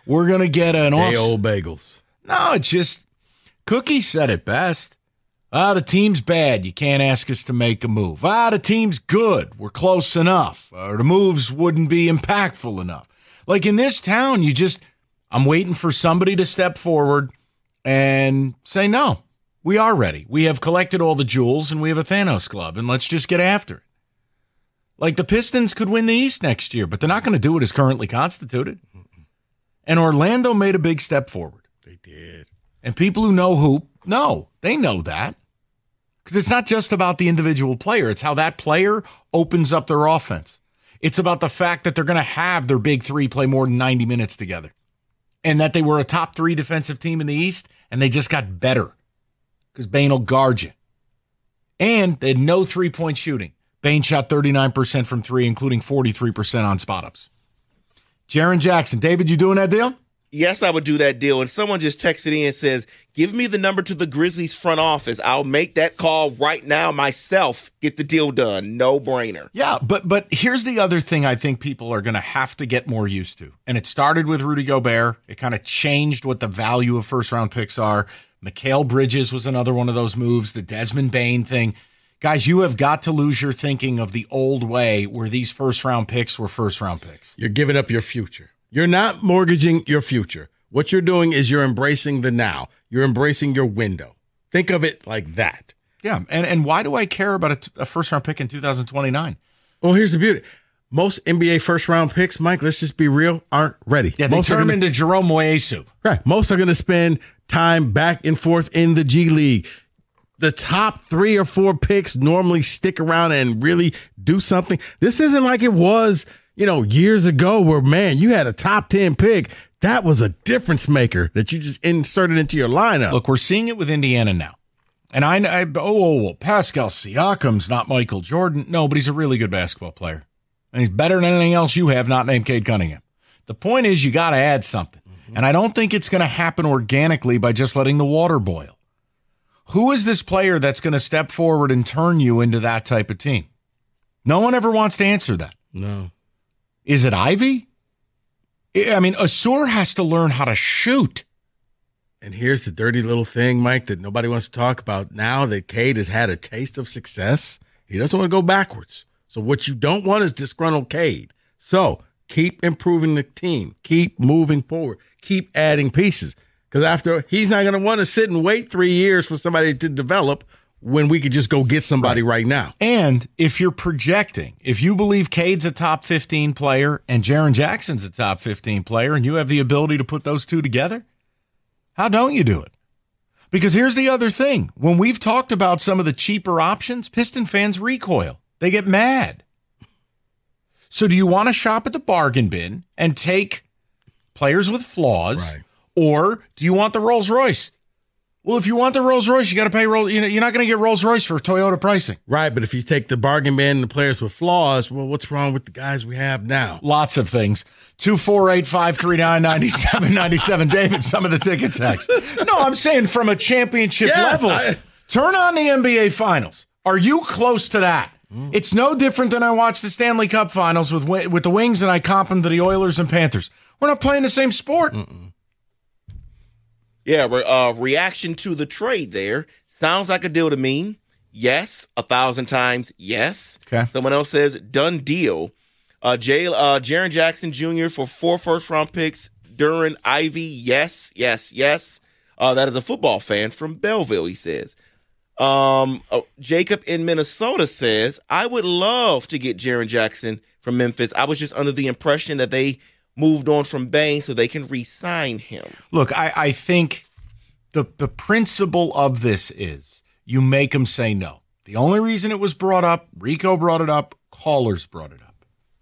We're going to get an off. Day old bagels. No, it's just Cookie said it best. Ah, the team's bad. You can't ask us to make a move. Ah, the team's good. We're close enough. Or the moves wouldn't be impactful enough. Like in this town, you just, I'm waiting for somebody to step forward and say, no, we are ready. We have collected all the jewels and we have a Thanos glove, and let's just get after it. Like the Pistons could win the East next year, but they're not going to do it as currently constituted. And Orlando made a big step forward. They did. And people who know hoop, no, they know that. Because it's not just about the individual player. It's how that player opens up their offense. It's about the fact that they're going to have their big three play more than ninety minutes together. And that they were a top three defensive team in the East, and they just got better. Because Bane will guard you. And they had no three-point shooting. Bane shot thirty-nine percent from three, including forty-three percent on spot-ups. Jaren Jackson. David, you doing that deal? Yes, I would do that deal. And someone just texted in and says, give me the number to the Grizzlies front office. I'll make that call right now myself. Get the deal done. No brainer. Yeah, but but here's the other thing I think people are going to have to get more used to. And it started with Rudy Gobert. It kind of changed what the value of first-round picks are. Mikal Bridges was another one of those moves. The Desmond Bane thing. Guys, you have got to lose your thinking of the old way where these first-round picks were first-round picks. You're giving up your future. You're not mortgaging your future. What you're doing is you're embracing the now. You're embracing your window. Think of it like that. Yeah, and, and why do I care about a, t- a first-round pick in two thousand twenty-nine? Well, here's the beauty. Most N B A first-round picks, Mike, let's just be real, aren't ready. Yeah, they Most turn gonna, into Jerome Moesu. Right. Most are going to spend time back and forth in the G League. The top three or four picks normally stick around and really do something. This isn't like it was, you know, years ago where, man, you had a top ten pick. That was a difference maker that you just inserted into your lineup. Look, we're seeing it with Indiana now. And I, I oh, well, Pascal Siakam's not Michael Jordan. No, but he's a really good basketball player. And he's better than anything else you have, not named Cade Cunningham. The point is you got to add something. Mm-hmm. And I don't think it's going to happen organically by just letting the water boil. Who is this player that's going to step forward and turn you into that type of team? No one ever wants to answer that. No. Is it Ivy? I mean, Asur has to learn how to shoot. And here's the dirty little thing, Mike, that nobody wants to talk about. Now that Cade has had a taste of success, he doesn't want to go backwards. So what you don't want is disgruntled Cade. So keep improving the team. Keep moving forward. Keep adding pieces. Because after, he's not going to want to sit and wait three years for somebody to develop when we could just go get somebody right, right now. And if you're projecting, if you believe Cade's a top fifteen player and Jaren Jackson's a top fifteen player and you have the ability to put those two together, how don't you do it? Because here's the other thing. When we've talked about some of the cheaper options, Piston fans recoil. They get mad. So do you want to shop at the bargain bin and take players with flaws, right, or do you want the Rolls Royce? Well, if you want the Rolls Royce, you got to pay Rolls. You know, you're not going to get Rolls Royce for Toyota pricing, right? But if you take the bargain bin and the players with flaws, well, what's wrong with the guys we have now? Lots of things. Two four eight five three nine ninety seven ninety seven. David, some of the ticket text. No, I'm saying from a championship yes, level. I... Turn on the N B A Finals. Are you close to that? Mm. It's no different than I watched the Stanley Cup Finals with with the Wings, and I comp them to the Oilers and Panthers. We're not playing the same sport. Mm-mm. Yeah, uh, reaction to the trade there. Sounds like a deal to me. Yes, a thousand times yes. Okay. Someone else says, done deal. Uh, Jay, uh, Jaren Jackson Junior for four first-round picks. Duran Ivy, yes, yes, yes. Uh, that is a football fan from Belleville, he says. Um, uh, Jacob in Minnesota says, I would love to get Jaren Jackson from Memphis. I was just under the impression that they moved on from Bane so they can re-sign him. Look, I, I think the the principle of this is you make them say no. The only reason it was brought up, Rico brought it up, callers brought it up.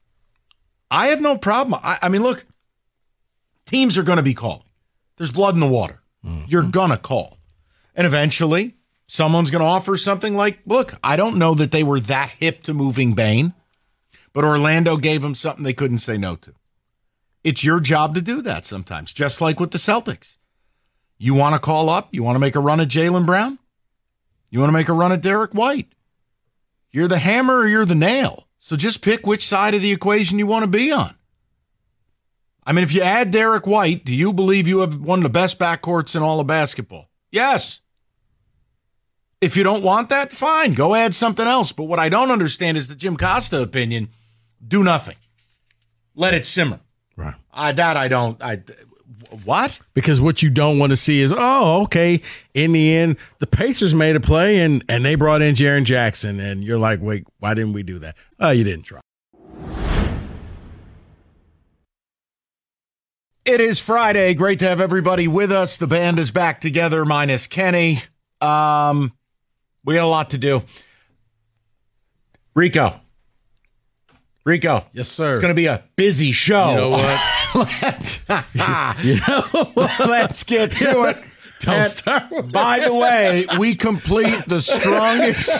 I have no problem. I, I mean, look, teams are going to be calling. There's blood in the water. Mm-hmm. You're going to call. And eventually, someone's going to offer something like, look, I don't know that they were that hip to moving Bane, but Orlando gave them something they couldn't say no to. It's your job to do that sometimes, just like with the Celtics. You want to call up? You want to make a run at Jaylen Brown? You want to make a run at Derek White? You're the hammer or you're the nail. So just pick which side of the equation you want to be on. I mean, if you add Derek White, do you believe you have one of the best backcourts in all of basketball? Yes. If you don't want that, fine, go add something else. But what I don't understand is the Jim Costa opinion, do nothing. Let it simmer. Right. I, that I don't. I What? Because what you don't want to see is, oh, okay, in the end, the Pacers made a play and, and they brought in Jaren Jackson. And you're like, wait, why didn't we do that? Oh, you didn't try. It is Friday. Great to have everybody with us. The band is back together, minus Kenny. Um, we got a lot to do. Rico. Rico. Yes, sir. It's going to be a busy show. You know what? let's, you know what? let's get to it. Don't and start with by the way, we complete the strongest...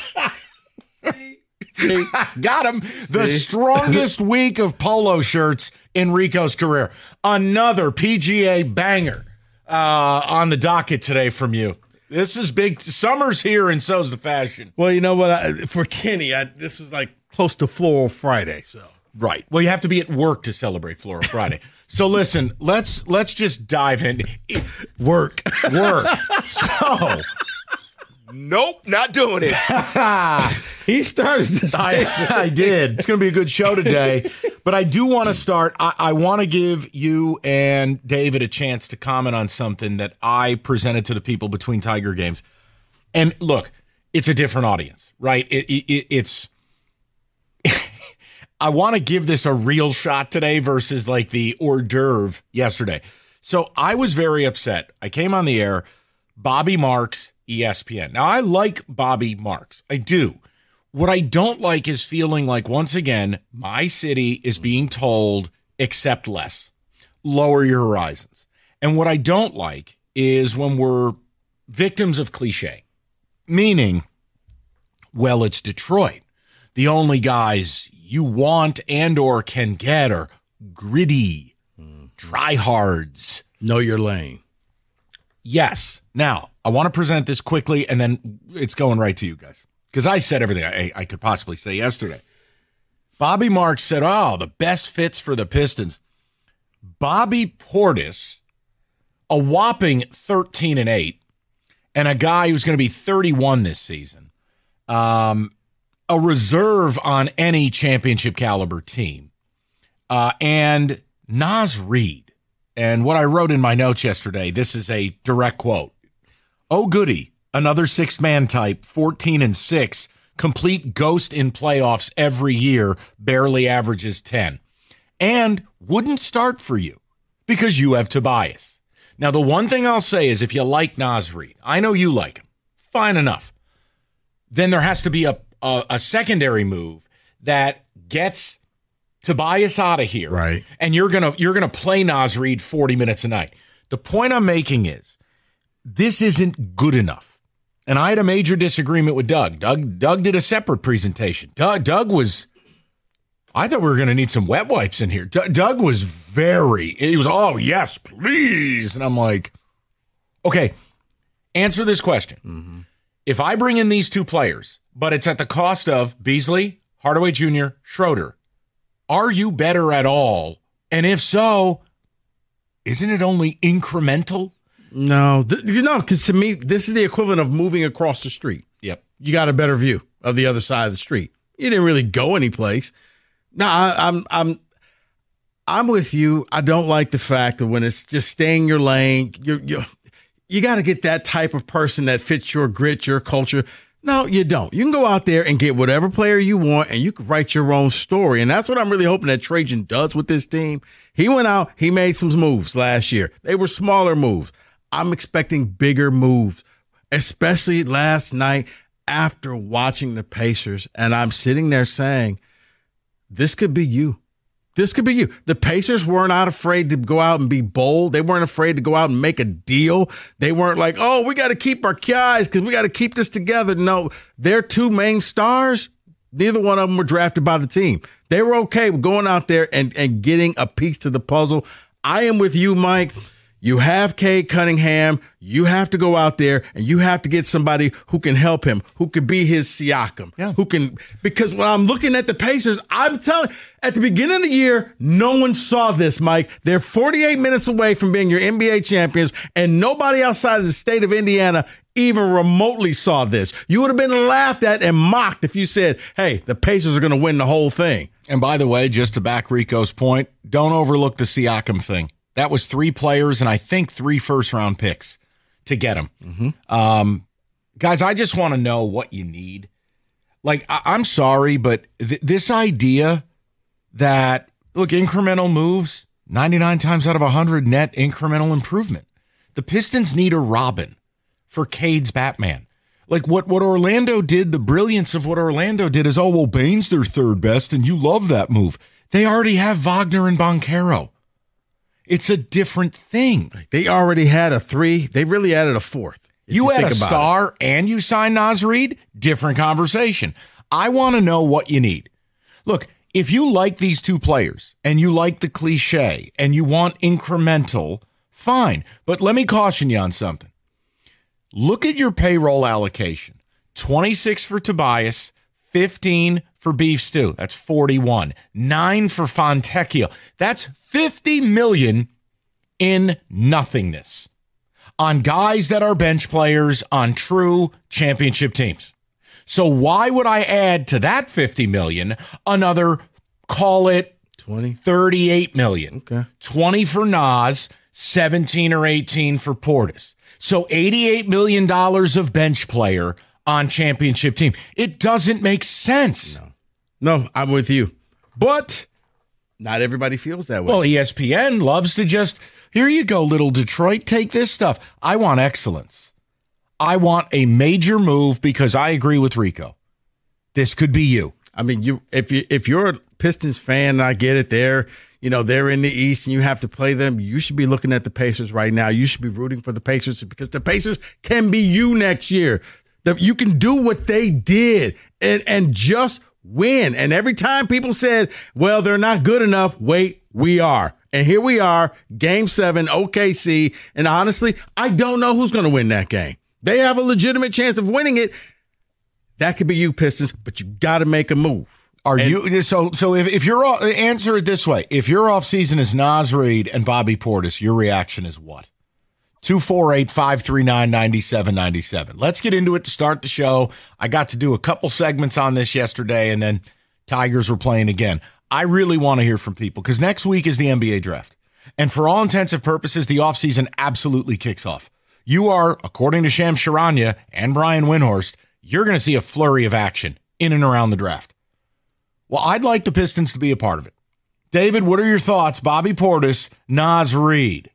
Got him. The See? strongest week of polo shirts in Rico's career. Another P G A banger uh, on the docket today from you. This is big. Summer's here, and so's the fashion. Well, you know what? I, for Kenny, I, this was like close to Floral Friday. So right. Well, you have to be at work to celebrate Floral Friday. So listen, let's let's just dive in. Work, work. So. Nope, not doing it. He started this. I, I did. It's going to be a good show today. But I do want to start. I, I want to give you and David a chance to comment on something that I presented to the people between Tiger games. And look, it's a different audience, right? It, it, it's. I want to give this a real shot today versus like the hors d'oeuvre yesterday. So I was very upset. I came on the air, Bobby Marks, E S P N. Now, I like Bobby Marks. I do. What I don't like is feeling like, once again, my city is being told, accept less, lower your horizons. And what I don't like is when we're victims of cliche, meaning, well, it's Detroit. The only guys you want and or can get are gritty, mm. dryhards. Know your lane. Yes. Now, I want to present this quickly, and then it's going right to you guys. Because I said everything I, I could possibly say yesterday. Bobby Marks said, oh, the best fits for the Pistons. Bobby Portis, a whopping thirteen and eight, and a guy who's going to be thirty-one this season. Um, a reserve on any championship caliber team. Uh, and Naz Reid. And what I wrote in my notes yesterday, this is a direct quote. Oh, goody, another six-man type, fourteen and six, complete ghost in playoffs every year, barely averages ten. And wouldn't start for you because you have Tobias. Now, the one thing I'll say is if you like Naz Reid, I know you like him, fine enough, then there has to be a, a, a secondary move that gets Tobias out of here. Right. And you're going to you're going to play Naz Reid forty minutes a night. The point I'm making is this isn't good enough. And I had a major disagreement with Doug. Doug Doug did a separate presentation. Doug, Doug was, I thought we were going to need some wet wipes in here. D- Doug was very, he was, oh, yes, please. And I'm like, okay, answer this question. Mm-hmm. If I bring in these two players, but it's at the cost of Beasley, Hardaway Junior, Schroeder, are you better at all? And if so, isn't it only incremental? No, th- no, because to me, this is the equivalent of moving across the street. Yep. You got a better view of the other side of the street. You didn't really go anyplace. No, I, I'm, I'm, I'm with you. I don't like the fact that when it's just stay in your lane, you you you got to get that type of person that fits your grit, your culture. No, you don't. You can go out there and get whatever player you want, and you can write your own story. And that's what I'm really hoping that Trajan does with this team. He went out, he made some moves last year. They were smaller moves. I'm expecting bigger moves, especially last night after watching the Pacers. And I'm sitting there saying, this could be you. This could be you. The Pacers weren't out afraid to go out and be bold. They weren't afraid to go out and make a deal. They weren't like, oh, we got to keep our guys because we got to keep this together. No, their two main stars, neither one of them were drafted by the team. They were okay with going out there and, and getting a piece to the puzzle. I am with you, Mike. You have Cade Cunningham. You have to go out there and you have to get somebody who can help him, who could be his Siakam, yeah. who can, because when I'm looking at the Pacers, I'm telling, at the beginning of the year, no one saw this, Mike. They're forty-eight minutes away from being your N B A champions, and nobody outside of the state of Indiana even remotely saw this. You would have been laughed at and mocked if you said, hey, the Pacers are going to win the whole thing. And by the way, just to back Rico's point, don't overlook the Siakam thing. That was three players and I think three first-round picks to get him. Mm-hmm. Um, guys, I just want to know what you need. Like, I- I'm sorry, but th- this idea that, look, incremental moves, ninety-nine times out of one hundred net incremental improvement. The Pistons need a Robin for Cade's Batman. Like, what, what Orlando did, the brilliance of what Orlando did is, oh, well, Bane's their third best, and you love that move. They already have Wagner and Banchero. It's a different thing. They already had a three. They really added a fourth. You, you had a star it. and you signed Naz Reid, different conversation. I want to know what you need. Look, if you like these two players and you like the cliche and you want incremental, fine. But let me caution you on something. Look at your payroll allocation. twenty-six for Tobias, fifteen for Beef Stew. That's forty-one. Nine for Fontecchio. That's fifty million dollars in nothingness on guys that are bench players on true championship teams. So why would I add to that fifty million dollars another, call it twenty, thirty-eight million dollars? Okay. twenty for Naz, seventeen or eighteen for Portis. So eighty-eight million dollars of bench player on championship team. It doesn't make sense. No. No, I'm with you. But not everybody feels that way. Well, E S P N loves to just, here you go, little Detroit, take this stuff. I want excellence. I want a major move because I agree with Rico. This could be you. I mean, you if you if you're a Pistons fan, I get it. They're, you know, they're in the East and you have to play them. You should be looking at the Pacers right now. You should be rooting for the Pacers because the Pacers can be you next year. The, you can do what they did and and just win. And every time people said, well, they're not good enough, wait, we are. And here we are, game seven, O K C. And honestly, I don't know who's going to win that game. They have a legitimate chance of winning it. That could be you, Pistons, but you got to make a move. Are and, you so? So if if your answer it this way, if your offseason is Naz Reid and Bobby Portis, your reaction is what? two four eight, five three nine, nine seven nine seven. Let's get into it to start the show. I got to do a couple segments on this yesterday, and then Tigers were playing again. I really want to hear from people because next week is the N B A draft. And for all intents and purposes, the offseason absolutely kicks off. You are, according to Shams Charania and Brian Windhorst, you're going to see a flurry of action in and around the draft. Well, I'd like the Pistons to be a part of it. David, what are your thoughts? Bobby Portis, Naz Reid.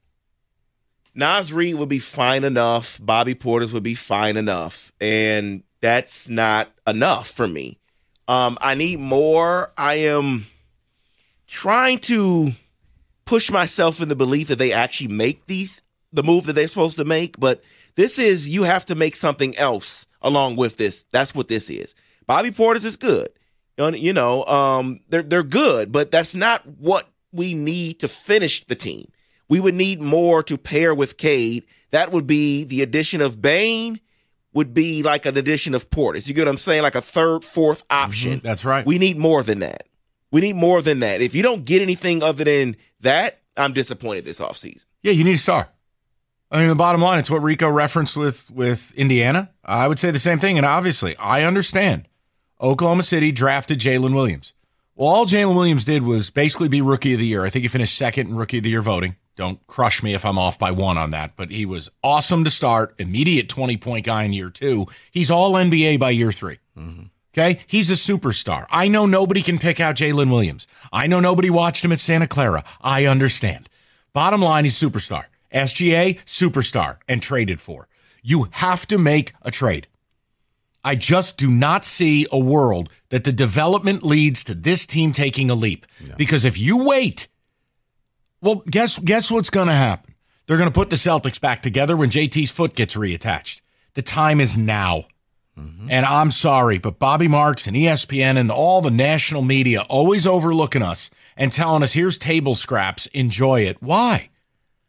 Naz Reid would be fine enough. Bobby Portis would be fine enough. And that's not enough for me. Um, I need more. I am trying to push myself in the belief that they actually make these, the move that they're supposed to make. But this is, you have to make something else along with this. That's what this is. Bobby Portis is good. You know, um, they're, they're good, but that's not what we need to finish the team. We would need more to pair with Cade. That would be the addition of Bane would be like an addition of Portis. You get what I'm saying? Like a third, fourth option. Mm-hmm. That's right. We need more than that. We need more than that. If you don't get anything other than that, I'm disappointed this offseason. Yeah, you need a star. I mean, the bottom line, it's what Rico referenced with, with Indiana. I would say the same thing. And obviously, I understand Oklahoma City drafted Jalen Williams. Well, all Jalen Williams did was basically be Rookie of the Year. I think he finished second in Rookie of the Year voting. Don't crush me if I'm off by one on that. But he was awesome to start, immediate twenty-point guy in year two. He's all N B A by year three. Mm-hmm. Okay? He's a superstar. I know nobody can pick out Jalen Williams. I know nobody watched him at Santa Clara. I understand. Bottom line, he's superstar. S G A, superstar, and traded for. You have to make a trade. I just do not see a world that the development leads to this team taking a leap. No. Because if you wait, well, guess guess what's going to happen? They're going to put the Celtics back together when J T's foot gets reattached. The time is now. Mm-hmm. And I'm sorry, but Bobby Marks and E S P N and all the national media always overlooking us and telling us, here's table scraps, enjoy it. Why?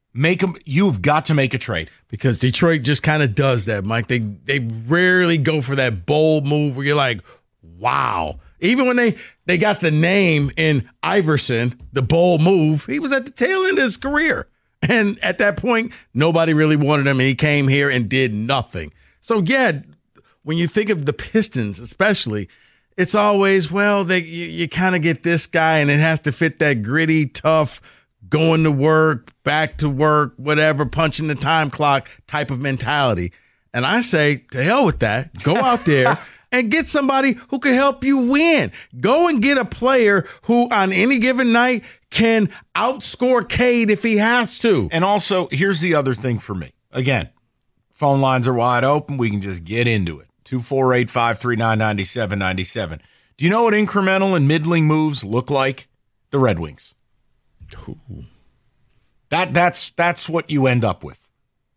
Make them. You've got to make a trade because Detroit just kind of does that, Mike. They they rarely go for that bold move where you're like, wow. Even when they, they got the name in Iverson, the bold move, he was at the tail end of his career. And at that point, nobody really wanted him, and he came here and did nothing. So, yeah, when you think of the Pistons especially, it's always, well, they you, you kind of get this guy, and it has to fit that gritty, tough, going to work, back to work, whatever, punching the time clock type of mentality. And I say, to hell with that. Go out there. And get somebody who can help you win. Go and get a player who on any given night can outscore Cade if he has to. And also, here's the other thing for me. Again, phone lines are wide open. We can just get into it. two four eight, five three nine, nine seven nine seven. Do you know what incremental and middling moves look like? The Red Wings. Ooh. That that's that's what you end up with.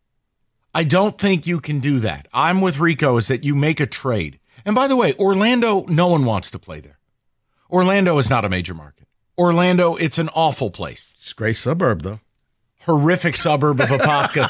I don't think you can do that. I'm with Rico is that you make a trade. And by the way, Orlando, no one wants to play there. Orlando is not a major market. Orlando, it's an awful place. It's a great suburb, though. Horrific suburb of Apopka.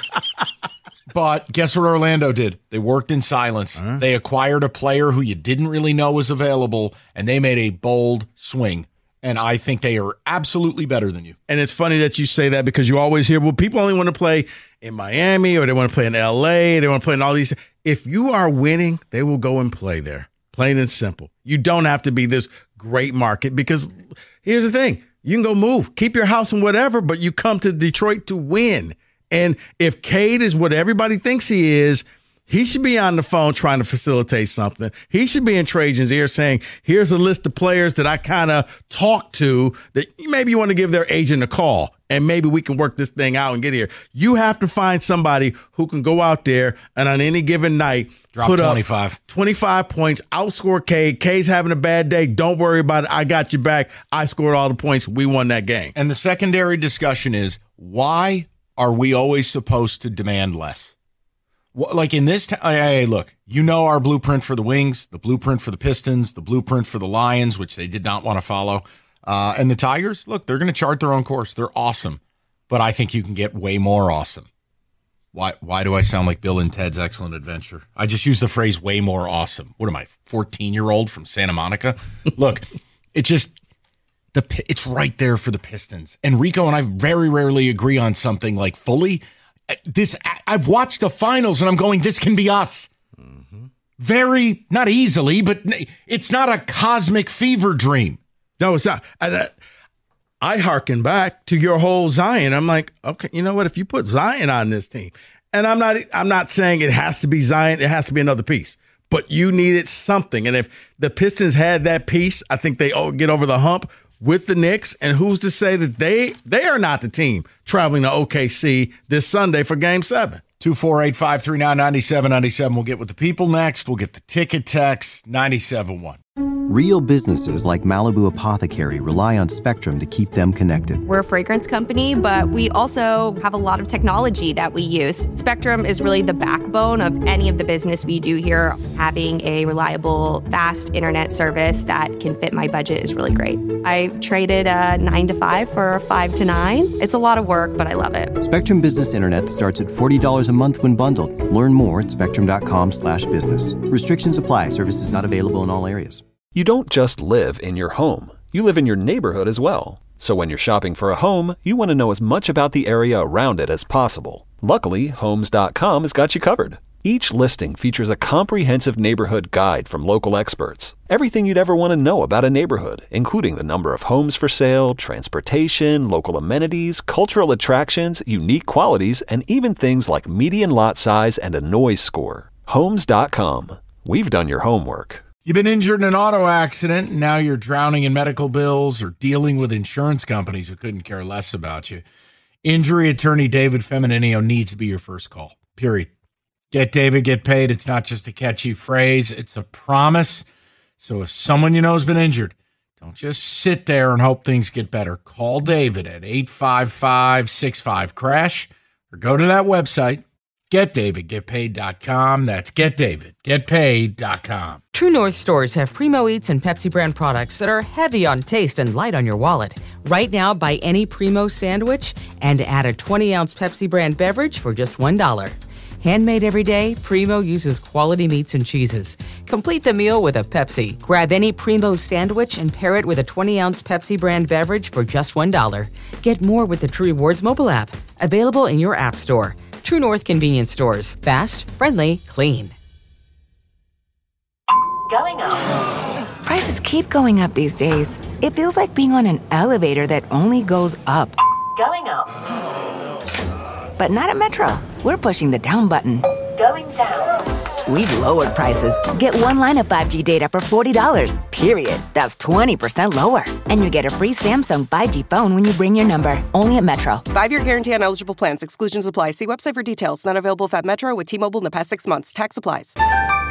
But guess what Orlando did? They worked in silence. Uh-huh. They acquired a player who you didn't really know was available, and they made a bold swing. And I think they are absolutely better than you. And it's funny that you say that because you always hear, well, people only want to play in Miami or they want to play in L A. They want to play in all these. If you are winning, they will go and play there. Plain and simple. You don't have to be this great market because here's the thing. You can go move. Keep your house and whatever, but you come to Detroit to win. And if Cade is what everybody thinks he is, he should be on the phone trying to facilitate something. He should be in Trajan's ear saying, here's a list of players that I kind of talk to that maybe you want to give their agent a call and maybe we can work this thing out and get here. You have to find somebody who can go out there and on any given night drop put twenty-five. Up twenty-five points, outscore Cade. Cade's having a bad day. Don't worry about it. I got you back. I scored all the points. We won that game. And the secondary discussion is, why are we always supposed to demand less? Like in this, t- hey, look, you know our blueprint for the Wings, the blueprint for the Pistons, the blueprint for the Lions, which they did not want to follow. Uh, and the Tigers, look, they're going to chart their own course. They're awesome. But I think you can get way more awesome. Why Why do I sound like Bill and Ted's Excellent Adventure? I just use the phrase way more awesome. What am I, fourteen-year-old from Santa Monica? Look, it just, the it's right there for the Pistons. And Rico and I very rarely agree on something like fully. This I've watched the finals and I'm going, this can be us. Mm-hmm. Very, not easily, but it's not a cosmic fever dream. No, it's not. I, I hearken back to your whole Zion. I'm like, okay, you know what? If you put Zion on this team, and I'm not, I'm not saying it has to be Zion. It has to be another piece. But you needed something. And if the Pistons had that piece, I think they get over the hump with the Knicks, and who's to say that they they are not the team traveling to O K C this Sunday for Game seven? two four eight, five three nine, nine seven nine seven. We'll get with the people next. We'll get the ticket text, nine seven one. Real businesses like Malibu Apothecary rely on Spectrum to keep them connected. We're a fragrance company, but we also have a lot of technology that we use. Spectrum is really the backbone of any of the business we do here. Having a reliable, fast internet service that can fit my budget is really great. I traded a nine to five for a five to nine. It's a lot of work, but I love it. Spectrum Business Internet starts at forty dollars a month when bundled. Learn more at spectrum.com slash business. Restrictions apply. Services not available in all areas. You don't just live in your home. You live in your neighborhood as well. So when you're shopping for a home, you want to know as much about the area around it as possible. Luckily, Homes dot com has got you covered. Each listing features a comprehensive neighborhood guide from local experts. Everything you'd ever want to know about a neighborhood, including the number of homes for sale, transportation, local amenities, cultural attractions, unique qualities, and even things like median lot size and a noise score. Homes dot com. We've done your homework. You've been injured in an auto accident, and now you're drowning in medical bills or dealing with insurance companies who couldn't care less about you. Injury attorney David Femininio needs to be your first call, period. Get David, get paid. It's not just a catchy phrase. It's a promise. So if someone you know has been injured, don't just sit there and hope things get better. Call David at eight five five, six five, crash or go to that website, get david get paid dot com. That's get david get paid dot com. True North stores have Primo Eats and Pepsi brand products that are heavy on taste and light on your wallet. Right now, buy any Primo sandwich and add a twenty-ounce Pepsi brand beverage for just one dollar. Handmade every day, Primo uses quality meats and cheeses. Complete the meal with a Pepsi. Grab any Primo sandwich and pair it with a twenty-ounce Pepsi brand beverage for just one dollar. Get more with the True Rewards mobile app. Available in your app store. True North convenience stores. Fast, friendly, clean. Going up. Prices keep going up these days. It feels like being on an elevator that only goes up. Going up. But not at Metro. We're pushing the down button. Going down. We've lowered prices. Get one line of five G data for forty dollars. Period. That's twenty percent lower. And you get a free Samsung five G phone when you bring your number. Only at Metro. Five-year guarantee on eligible plans. Exclusions apply. See website for details. Not available at Metro with T-Mobile in the past six months. Tax applies.